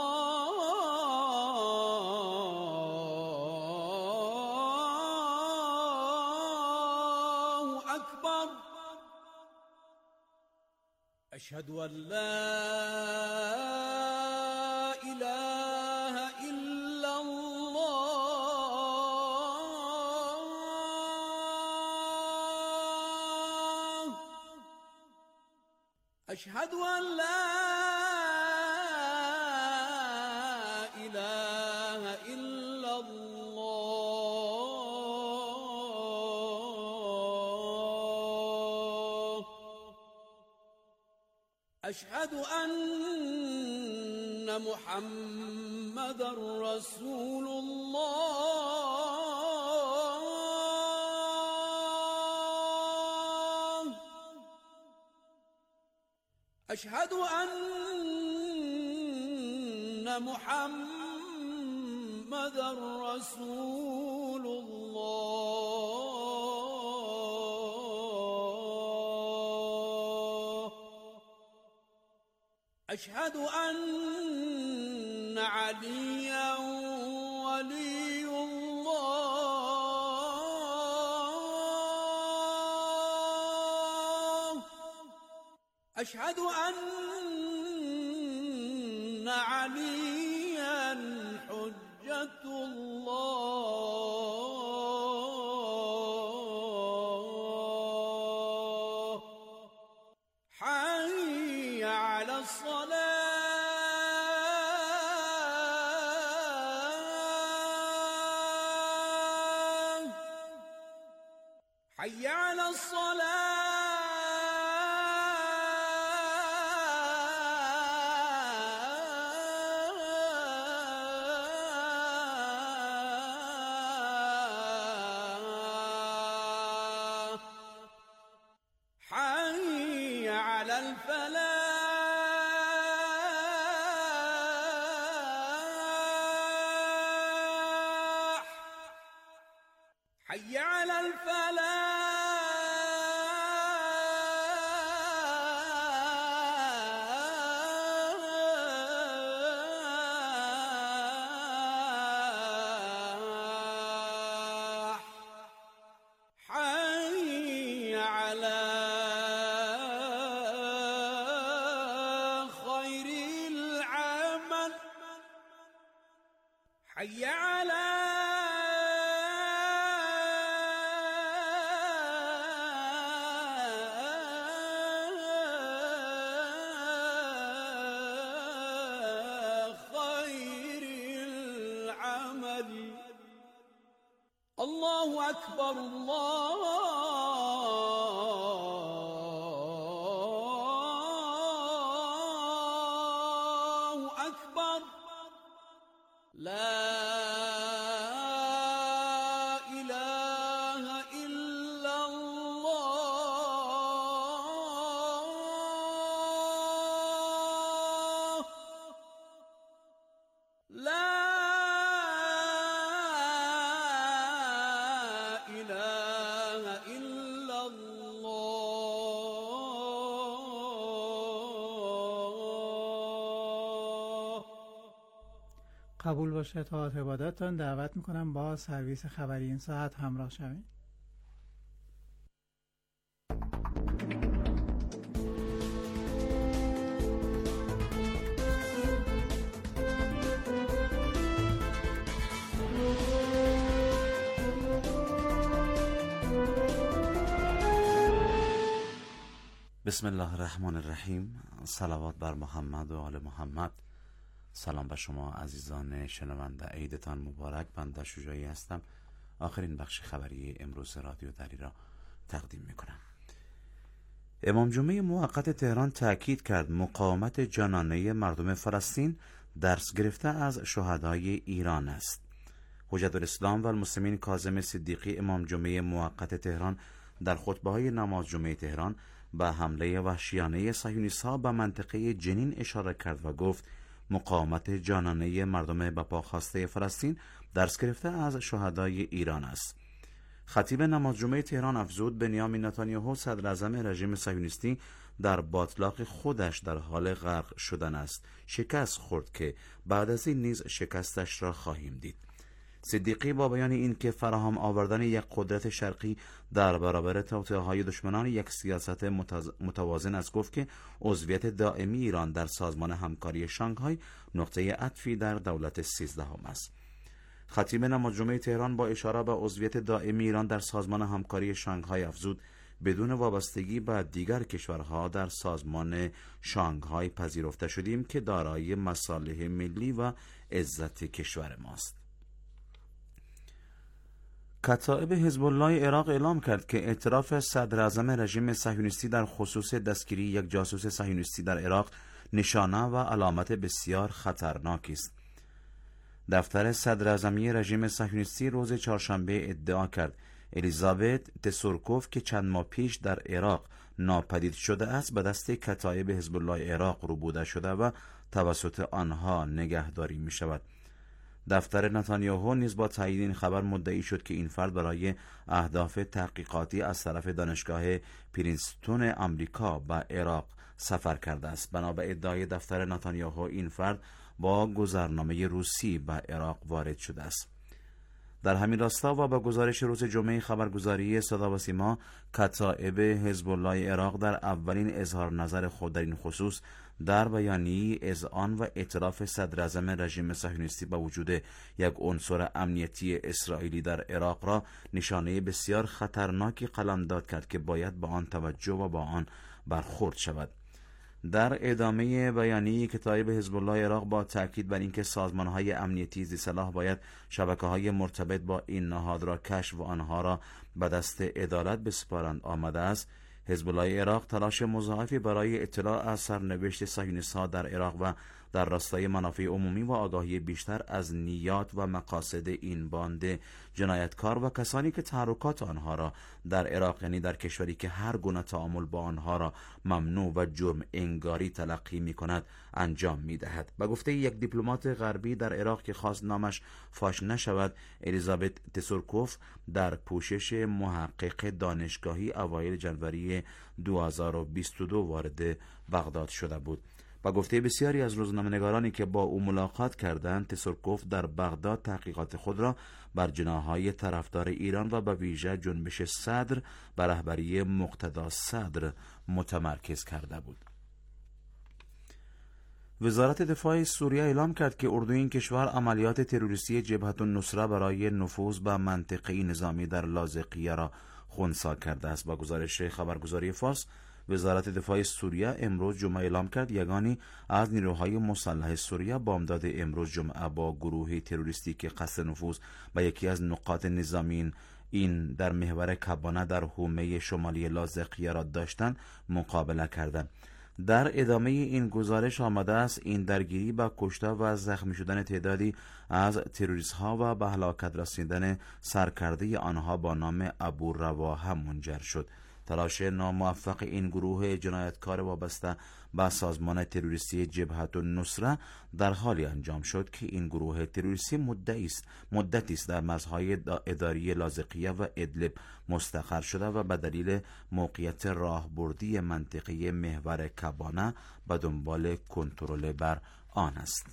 الله اکبر. اشهد ان لا اله الا الله. اشهد ان لا أشهد أن محمد رسول الله. أشهد أن محمد رسول الله. أشهد أن عليا ولي الله. أشهد أن عليا حجة الله. حي على الصلاة. حي على الصلاة. حي على الفلاح. حي على الفلاح. حي على خير العمل. حي على خير العمل. الله أكبر، الله أكبر. لا إله إلا الله. لا إله إلا الله. قبول باشه تا عبادتتان دعوت میکنم با سرویس خبری این ساعت همراه شوید. بسم الله الرحمن الرحیم. صلوات بر محمد و آل محمد. سلام به شما عزیزان شنونده، عیدتان مبارک. بنده شجاعی هستم آخرین بخش خبری امروز رادیو دری را تقدیم میکنم. امام جمعه موقت تهران تأکید کرد مقاومت جانانه مردم فلسطین درس گرفته از شهدای ایران است. حجت الاسلام و المسلمین کاظم صدیقی امام جمعه موقت تهران در خطبه‌های نماز جمعه تهران به حمله وحشیانه صهیونیست‌ها به منطقه جنین اشاره کرد و گفت مقاومت جانانه مردم به پا خواسته فلسطین درس گرفته از شهدای ایران است. خطیب نماز جمعه تهران افزود بنیامین نتانیاهو صدر اعظم رژیم صهیونیستی در باطلاق خودش در حال غرق شدن است. شکست خورد که بعد از این نیز شکستش را خواهیم دید. صدیقی با بیان این که فراهم آوردن یک قدرت شرقی در برابر توطئه‌های دشمنان یک سیاست متوازن است گفت که عضویت دائمی ایران در سازمان همکاری شانگهای نقطه عطفی در دولت سیزدهم است. خطیب نماز جمعه تهران با اشاره به عضویت دائمی ایران در سازمان همکاری شانگهای افزود بدون وابستگی به دیگر کشورها در سازمان شانگهای پذیرفته شدیم که دارای مصالح ملی و عزت کشور ماست. کتایب حزب الله عراق اعلام کرد که اعتراف صدر اعظم رژیم صهیونیستی در خصوص دستگیری یک جاسوس صهیونیستی در عراق نشانه و علامت بسیار خطرناکی است. دفتر صدر اعظمی رژیم صهیونیستی روز چهارشنبه ادعا کرد الیزابت تسورکوف که چند ماه پیش در عراق ناپدید شده است به دست کتایب حزب الله عراق ربوده شده و توسط آنها نگهداری می شود. دفتر نتانیاهو نیز با تایید این خبر مدعی شد که این فرد برای اهداف تحقیقاتی از طرف دانشگاه پرینستون آمریکا به عراق سفر کرده است. بنا به ادعای دفتر نتانیاهو این فرد با گذرنامه روسی به عراق وارد شده است. در همین راستا و با گزارش روز جمعه خبرگزاری صدا و سیما، کتایب حزب الله عراق در اولین اظهار نظر خود در این خصوص در بیانیه‌ای اذعان و اعتراف صدر اعظم رژیم صهیونیستی با وجود یک عنصر امنیتی اسرائیلی در عراق را نشانه بسیار خطرناکی قلمداد کرد که باید با آن توجه و با آن برخورد شود. در ادامه بیانیه‌ای کتایب حزب الله عراق با تاکید بر اینکه سازمان‌های امنیتی ذی صلاح باید شبکه‌های مرتبط با این نهاد را کشف و آنها را به دست عدالت بسپارند آمده است. حزب الله عراق تلاش مضاعفی برای اطلاع از سرنوشت صهیونیست‌ها در عراق و در راستای منافع عمومی و آگاهی بیشتر از نیات و مقاصد این باند جنایتکار و کسانی که تحرکات آنها را در عراق، یعنی در کشوری که هر گونه تعامل با آنها را ممنوع و جرم انگاری تلقی می کند، انجام می دهد. به گفته یک دیپلمات غربی در عراق که خواست نامش فاش نشود، الیزابت تسورکوف در پوشش محقق دانشگاهی اوایل جنوری دو هزار و بیست و دو وارد بغداد شده بود. با گفته بسیاری از روزنامه‌نگارانی که با او ملاقات کردند، تسورکوف در بغداد تحقیقات خود را بر جناح‌های طرفدار ایران و به ویژه جنبش صدر به رهبری مقتدا صدر متمرکز کرده بود. وزارت دفاع سوریه اعلام کرد که اردوی این کشور عملیات تروریستی جبهة النصره برای نفوذ به منطقه نظامی در لاذقیه را خنثی کرده است. با گزارش خبرگزاری فارس، وزارت دفاع سوریه امروز جمعه اعلام کرد یگانی از نیروهای مسلح سوریه بامداد امروز جمعه با گروه تروریستی که قصد نفوذ به یکی از نقاط نظامی این در محور کبانه در حومه شمالی لاذقیه را داشتند مقابله کردند. در ادامه این گزارش آمده است این درگیری با کشته و زخمی شدن تعدادی از تروریست ها و به هلاکت رسیدن سرکرده آنها با نام ابو رواحه منجر شد. تلاش ناموفق این گروه جنایتکار وابسته به سازمان تروریستی جبهة النصره در حالی انجام شد که این گروه تروریستی مدتی است مدتی است در مرزهای اداری لاذقیه و ادلب مستقر شده و به دلیل موقعیت راهبردی منطقه محور کبانه به دنبال کنترل بر آن است.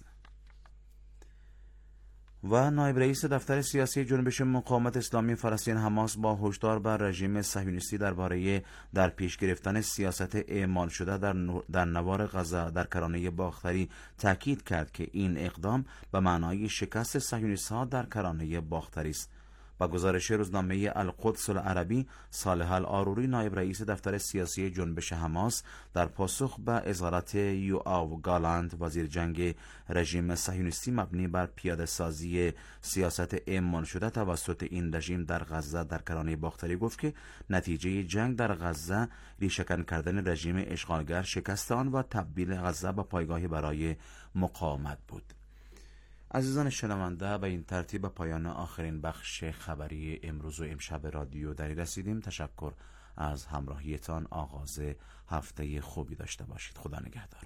و نایب رئیس دفتر سیاسی جنبش مقاومت اسلامی فلسطین حماس با هشدار بر رژیم صهیونیستی درباره در پیش گرفتن سیاست اعمال شده در, در نوار غزه در کرانه باختری تاکید کرد که این اقدام به معنای شکست صهیونیست‌ها در کرانه باختری است. با گزارش روزنامه القدس العربی، صالح العاروری نایب رئیس دفتر سیاسی جنبش حماس در پاسخ به اظهارات یوآو گالند وزیر جنگ رژیم صهیونیستی مبنی بر پیاده سازی سیاست اعمال شده توسط این رژیم در غزه در کرانه باختری گفت که نتیجه جنگ در غزه ریشه‌کن کردن رژیم اشغالگر، شکست آن و تبدیل غزه به پایگاهی برای مقاومت بود. عزیزان شنونده، به این ترتیب پایان آخرین بخش خبری امروز و امشب رادیو دری رسیدیم. تشکر از همراهیتان. آغاز هفته خوبی داشته باشید. خدا نگهدار.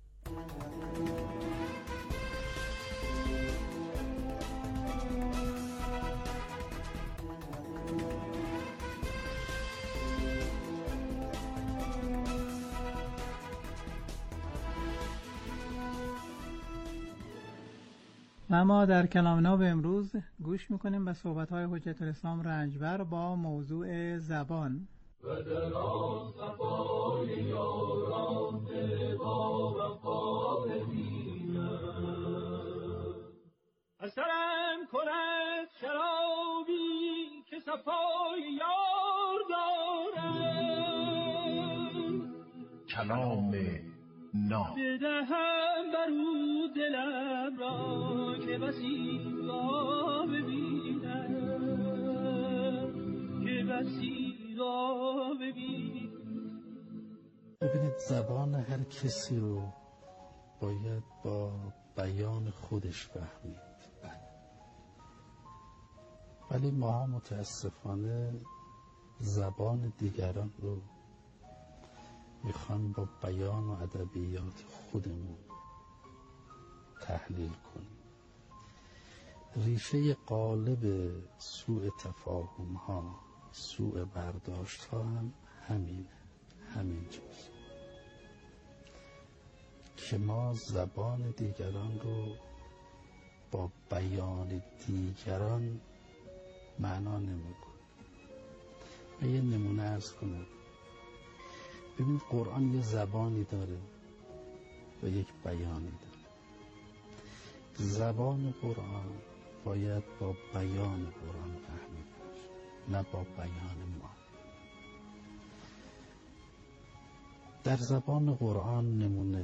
و ما در کلام ناب امروز گوش میکنیم به صحبت‌های حجت الاسلام رنجبر با موضوع زبان. و در آن صفای یاران با وفا ببینم، اثرم کند شرابی که صفای یار دارم، کلام ناب بدهم بر او دلم را که بسی را ببینم، که بسی را ببینم. ببینید، زبان هر کسی رو باید با بیان خودش فهمید، ولی ما متاسفانه زبان دیگران رو میخوان با بیان و ادبیات خودمون تحلیل کنیم. ریشه غالب سوء تفاهم ها، سوء برداشت ها هم همین همین جاست که ما زبان دیگران رو با بیان دیگران معنا نمی کنیم. من یه نمونه عرض کنم. ببین، قرآن یه زبانی داره و یک بیانی داره. زبان قرآن باید با بیان قرآن فهمیده بشه، نه با بیان ما. در زبان قرآن نمونه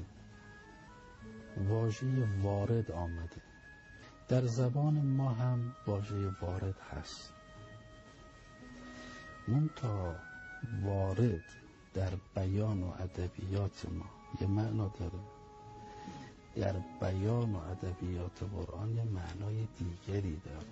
واژه وارد آمده. در زبان ما هم واژه وارد هست، منتها وارد در بیان و ادبیات ما یه معنا داره، در بیان و ادبیات قرآن یه معنای دیگری داره.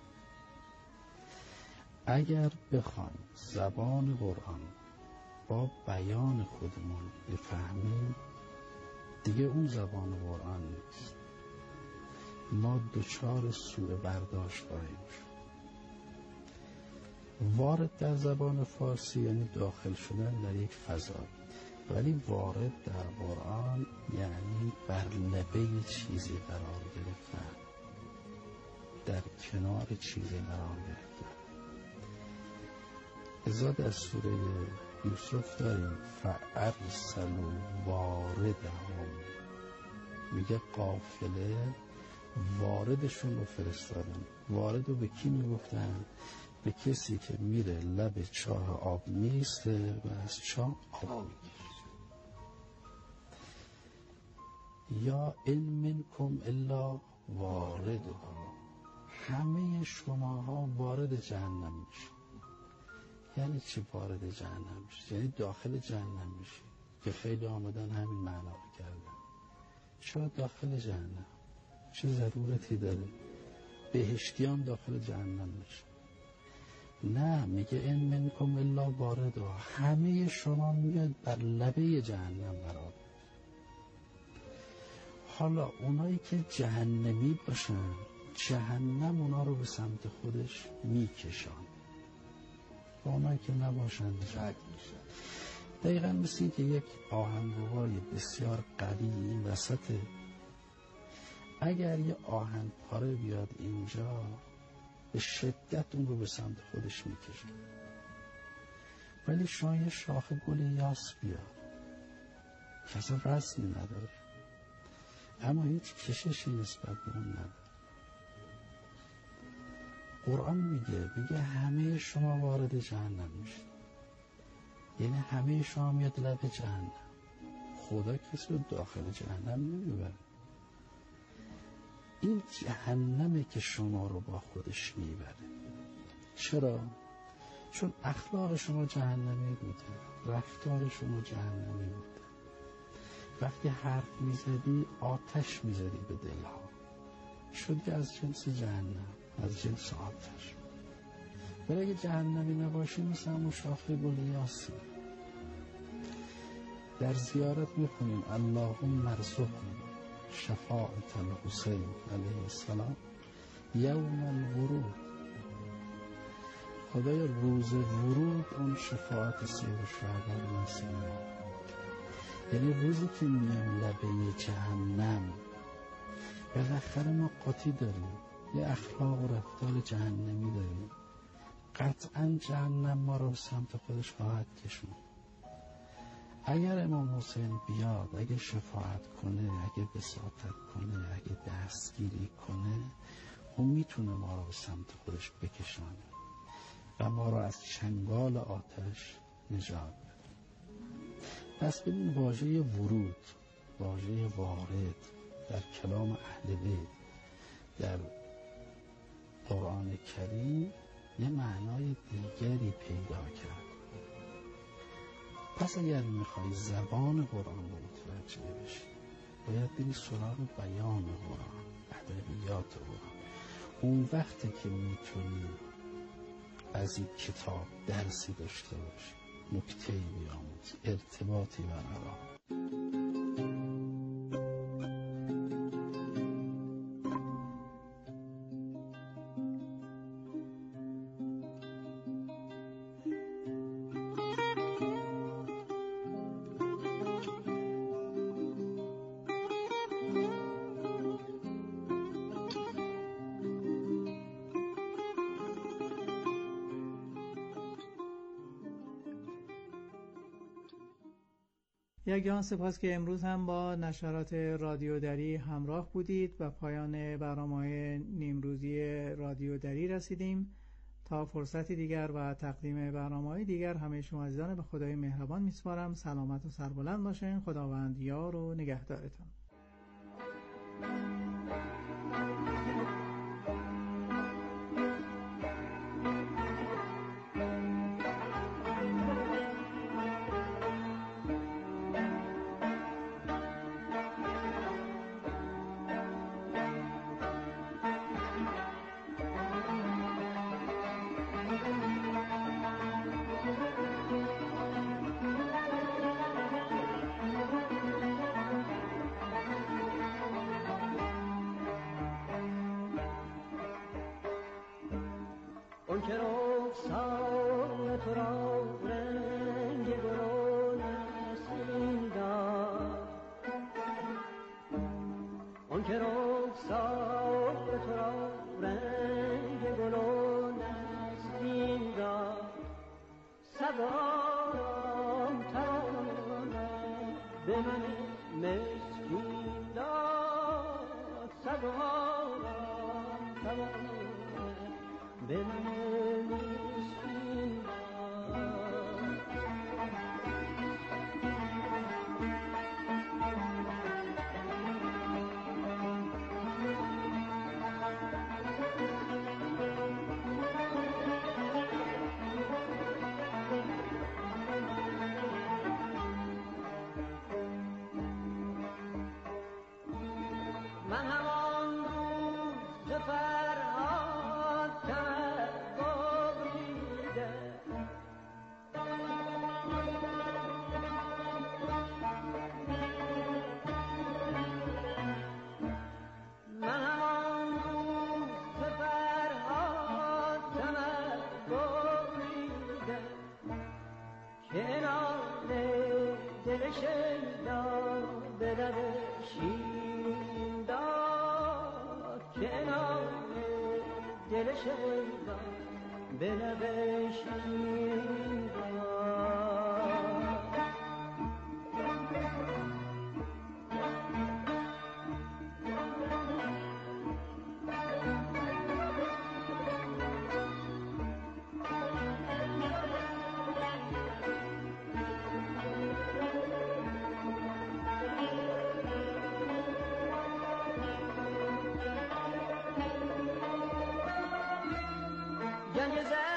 اگر بخوایم زبان قرآن با بیان خودمون بفهمیم، دیگه اون زبان قرآن نیست. ما دچار سوء برداشت خواهیم شد. وارد در زبان فارسی یعنی داخل شدن در یک فضا، ولی وارد در قرآن یعنی بر لبه چیزی قرار گرفتن، در کنار چیزی قرار گرفتن. لذا در سوره یوسف داریم فارسلوا واردهم، میگه قافله واردشون رو فرستادن. وارد رو به کی میگفتن؟ به کسی که میره لب چاه آب میسته و از چاه آب میگیره. یا ان منکم الا واردها، همه شماها وارد جهنم میشید. یعنی چی وارد جهنم میشید؟ یعنی داخل جهنم میشید، که خیلی آمدن همین معنا رو کردن. چرا داخل جهنم؟ چه ضرورتی داره؟ بهشتیان داخل جهنم میشن. نه، میگه ان منکم الا واردها، همه شما میاد بر لبه جهنم قرار. حالا اونایی که جهنمی باشن، جهنم اونا رو به سمت خودش میکشان، و اونایی که نباشن رد میشن. دقیقا مثل که یک آهنربای بسیار قوی این وسطه، اگر یه آهن پاره بیاد اینجا، به شدت اون رو به سمت خودش میکشه. ولی شما یه شاخه گل یاس بیاد که اصلا رسمی نداره، اما هیچ کششی نسبت به اون نداره. قرآن میگه میگه همه شما وارد جهنم میشید، یعنی همه شما میاد لب جهنم. خدا کسی رو داخل جهنم نمیبره. این جهنمه که شما رو با خودش میبره. چرا؟ چون اخلاق شما جهنمی بوده، رفتار شما جهنمی بوده. وقتی حرف میزدی آتش میزدی به دلها، شدی از جنس جهنم، از جنس آتش. ولی اگه جهنمی نباشی مثل همون شاخه گل یاسین. در زیارت میخونیم اللهم ارزقنا شفاعة الحسین علیه السلام یوم الورود. خدایا روز ورود اون شفاعت سید الشهدا نصیب ما، یعنی روزی که میام لبه جهنم بالاخره ما قاطی داریم، یه اخلاق و رفتار جهنمی داریم، قطعا جهنم ما رو سمت خودش خواهد کشوند. اگر امام حسین بیاد، اگه شفاعت کنه، اگه بساطت کنه، اگه دستگیری کنه، اون میتونه ما رو به سمت خودش بکشانه و ما رو از چنگال آتش نجات بده. پس ببین واژه ورود، واژه وارد در کلام اهل بیت در قرآن کریم یه معنای دیگری پیدا کرد. پس اگر میخوای زبان قرآن رو متوجه بشی، باید بری سراغ بیان قرآن، ادبیات قرآن. اون وقتی که میتونی از این کتاب درسی داشته باشی، نکته‌ای بیاموزی، ارتباطی برقرار. یکجان سپاس که امروز هم با نشرات رادیو دری همراه بودید و پایان برنامه‌های نیمروزی رادیو دری رسیدیم. تا فرصتی دیگر و تقدیم برنامه‌های دیگر همه شما عزیزان به خدای مهربان میسپارم. سلامت و سربلند باشین. خداوند یار و نگهدارتان. گنج زر